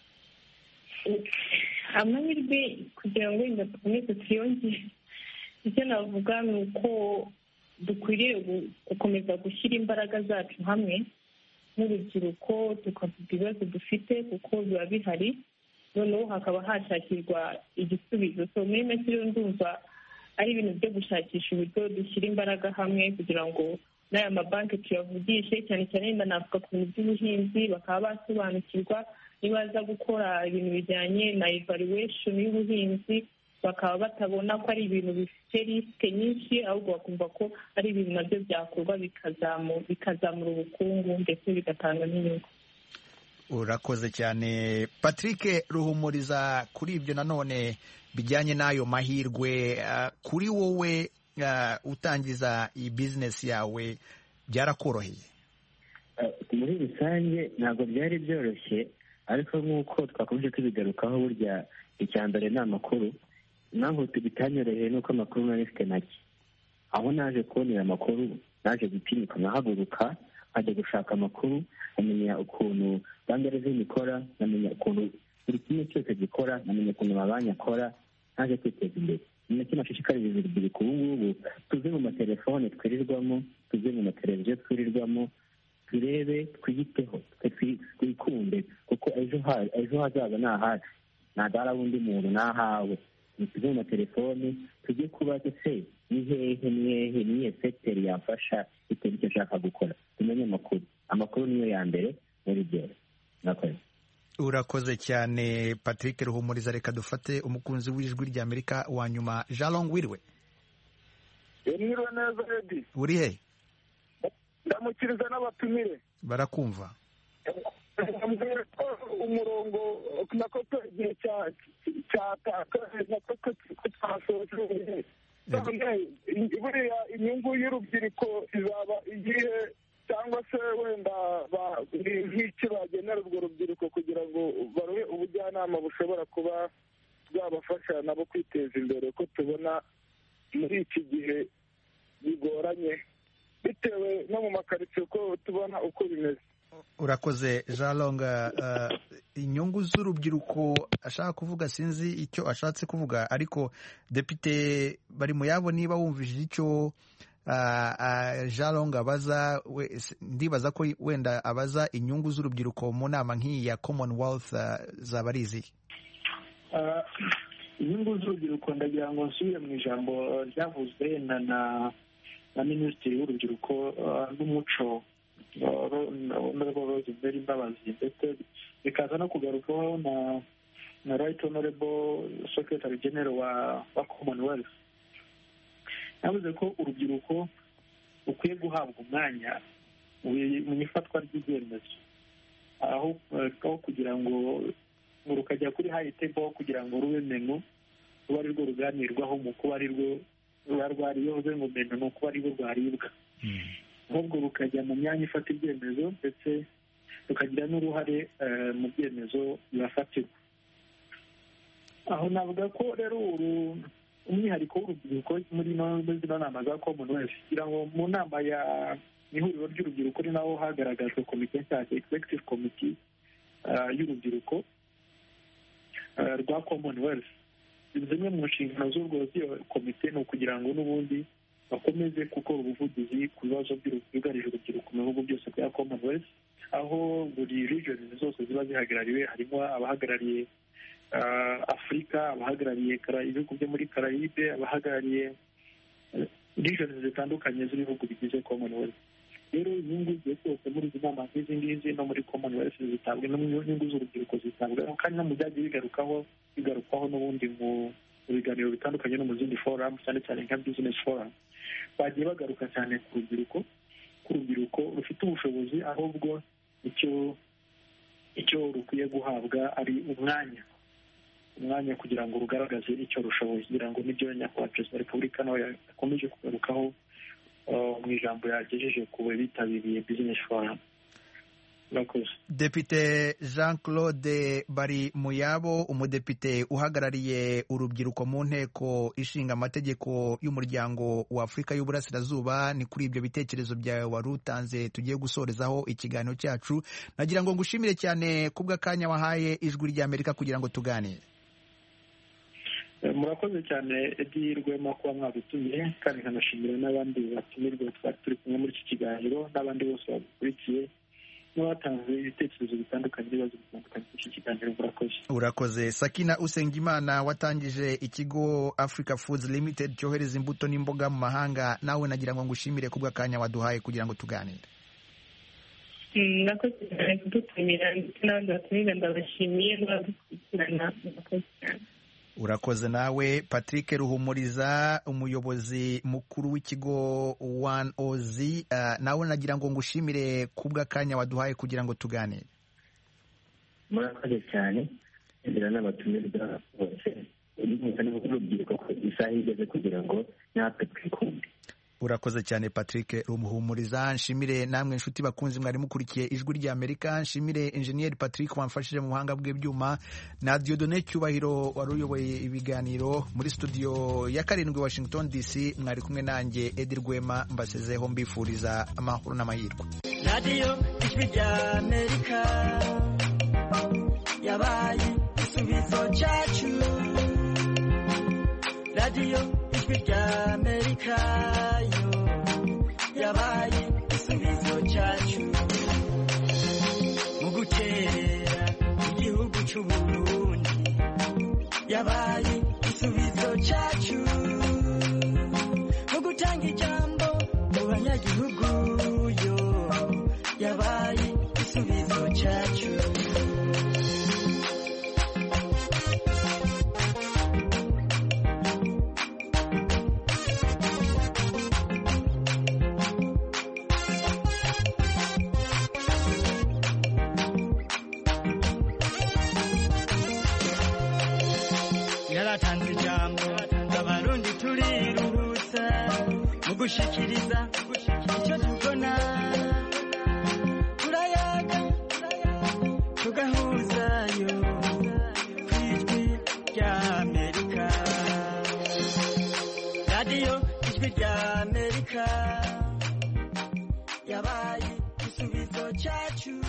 Amahirwe kugira ngo wenda tukomeze tuyongere, icyo navuga ni uko dukwiriye gukomeza gushyira imbaraga zacu hamwe n'urubyiruko tukavuga ibibazo dufite kuko biba bihari, noneho hakaba hashakirwa igisubizo. So muri make rero ndumva ari ibintu byo gushakisha uburyo dushyira imbaraga hamwe kugira ngo n'aya mabanki tuyavugishe, cyane cyane wenda navuga ku bintu by'ubuhinzi bakaba basobanukirwa nibaza gukora ibintu bijyanye na evaluation y'ubuhinzi bakaba batabona ko ari ibintu bifite risike nyinshi, ahubwo bakumva ko ari ibintu nabyo byakorwa bikazamura ubukungu ndetse bigatanga n'inyungu. Urakoze cyane. Patrick Ruhumuriza, kuri ibyo nanone bijyanye n'ayo mahirwe, uh, kuri wowe uh, utangiza iyi bizinesi yawe byarakoroheye? Uh, muri rusange ntabwo byari byoroshye, ariko nk'uko twakomeje tubigarukaho, burya icya mbere ni amakuru. Naho bitanyoroheye nuko amakuru nari mfite make. Aho naje kubonera amakuru, naje gutinyuka nkahaguruka nkajya gushaka amakuru, nkamenya ukuntu banki reveni ikora, nkamenya ukuntu buri kimwe cyose gikora, nkamenya ukuntu amabanki akora, naje kwiteza imbere. Ni nacyo nashishikariza urubyiruko ubu ngubu, tuve mu matelefone twirirwamo, tuve mu mateleviziyo twirirwamo, turebe, twiyiteho, twikunde, kuko ejo hazaza ni ahacu, ntabwo ari undi muntu, ni ahawe. Tuve mu matelefone tujye kubaza se ni hehe ni hehe ni iyihe sekiteri yafasha bitewe n'icyo nshaka gukora, tumenye amakuru. Amakuru niyo ya mbere muri byose. Murakoze. Urakoze cyane Patrick Ruhumuriza. Reka dufate umukunzi w'ijwi ry'Amerika wa nyuma, Jalong. Wiriwe? Mwiriwe neza Edi. Uri he? Ndamukiriza n'abatumire. Barakumva. Mbwira ko umurongo nakope igihe cyatakaje nako ko twasoje buriya inyungu y'urubyiruko izaba igihe cyangwa se wenda nk'iki bagenera urwo rubyiruko kugira ngo baruhe ubujyanama bushobora kuba bwabafasha nabo kwiteza imbere, ko tubona muri iki gihe bigoranye bitewe no mu makaritsiye ko tubona uko bimeze. Urakoze Jean Longa. Uh, inyungu z'urubyiruko ashaka kuvuga sinzi icyo ashatse kuvuga, ariko Depite Barimuyabo niba wumvise icyo uh, uh, Jean Longa abaza, ndibaza ko wenda abaza inyungu z'urubyiruko mu nama nk'iyi ya Commonwealth uh, zaba ari izihe? Uh, inyungu z'urubyiruko ndagira ngo nsubire mu ijambo ryavuzwe na na minisitiri w'urubyiruko n'umuco honorable Rosemary Mbabazi, ndetse bikaza no kugarukaho na na right honorable secretary general wa wa Commonwealth. Yavuze ko urubyiruko ukwiye guhabwa umwanya mu ifatwa ry'ibyemezo, aho aho kugira ngo rukajya kuri high table kugira ngo rube menu ruba ari rwo ruganirwaho mu kuba ari rwo ruba rwariyoze ngo menu ni ukuba ari rwo rwaribwa, ahubwo rukajya mu myanya ifata ibyemezo ndetse rukagira n'uruhare mu byemezo bibafatirwa. Aho navuga ko rero umwihariko w'urubyiruko muri zino nama za Commonwealth, kugira ngo mu nama ya ihuriro ry'urubyiruko ni naho hagaragajwe komite nshyashya executive committee y'urubyiruko rwa Commonwealth. Zimwe mu nshingano z'urwo komite ni ukugira ngo n'ubundi bakomeze gukora ubuvugizi ku bibazo byugarije urubyiruko mu bihugu byose bya Commonwealth, aho buri region zose ziba zihagarariwe, harimo abahagarariye Afurika, abahagarariye ibihugu byo muri Caraïbe, abahagarariye region zitandukanye z'ibihugu bigize Commonwealth. Rero inyungu zigiye zose muri izi nama nk'izi ngizi no muri Commonwealth zitabwa, n'inyungu z'urubyiruko zitabwaho, kandi no mu byagiye bigarukaho bigarukwaho n'ubundi mu biganiro bitandukanye no mu zindi forum, cyane cyane nka business forum, bagiye bagaruka cyane ku rubyiruko ku rubyiruko rufite ubushobozi, ahubwo icyo icyo rukwiye guhabwa ari umwanya umwanya kugira ngo rugaragaze icyo rushoboye, kugira ngo n'ibyo nyakubahwa Perezida wa Repubulika nawe yakomeje kugarukaho mu ijambo yagejeje ku bitabiriye business forum. Depite Jean Claude Barimuyabo, umudepite uhagarariye urubyiruko mu nteko ishinga amategeko y'umuryango wa Afurika y'Uburasirazuba, ni kuri ibyo bitekerezo byawe wari utanze tugiye gusorezaho ikiganiro cyacu. Nagira ngo ngushimire cyane kubw'akanya wahaye Ijwi ry'Amerika kugira ngo tuganire. Murakoze cyane Edi Rwema kuba mwadutumiye, kandi nkanashimira n'abandi batumirwa twari turi kumwe muri iki kiganiro, n'abandi bose babikurikiye n'abatanze ibitekerezo bitandukanye n'ibibazo bitandukanye muri iki kiganiro. Murakoze. Urakoze. Sakina Usengimana watangije ikigo Africa Foods Limited cyohereza imbuto n'imboga mu mahanga, nawe nagira ngo ngushimire kubw'akanya waduhaye kugira ngo tuganire. Murakoze cyane kudutumira, ndetse n'abandi batumira ndabashimiye n'abadukurikirana. Murakoze cyane. Urakoze nawe. Patrick Ruhumuriza, umuyobozi mukuru w'ikigo one O Z, uh, nawe nagira ngo ngushimire kubw'akanya waduhaye kugira ngo tuganire. Murakoze cyane, ngira n'abatumirwa bose urubyiruko ko isaha igeze kugira ngo natwe twikunde. Urakoze cyane Patrick Ruhumuriza. Nshimire namwe inshuti bakunzi mwari mukurikiye Ijwi ry'Amerika. Nshimire Engineer Patrick wamfashije mu buhanga bw'ibyuma, na Dieudonné Cyubahiro wari uyoboye ibiganiro muri studio ya karindwi Washington D C. Mwari kumwe nanjye Edi Rwema, mbasezeho mbifuriza amahoro n'amahirwe. Radio Ijwi ry'Amerika yabaye igisubizo cyacu. Radio Ijwi ry'Amerika yabaye igisubizo cyacu mu gukerera igihugu cy'u Burundi, yabaye igisubizo cyacu mu gutanga ijambo mu banyagihugu yo, yabaye igisubizo cyacu. gushikiriza icyo tubona turayaga tugahuzayo ku ijwi rya Amerika radiyo ijwi rya Amerika yabaye igisubizo cyacu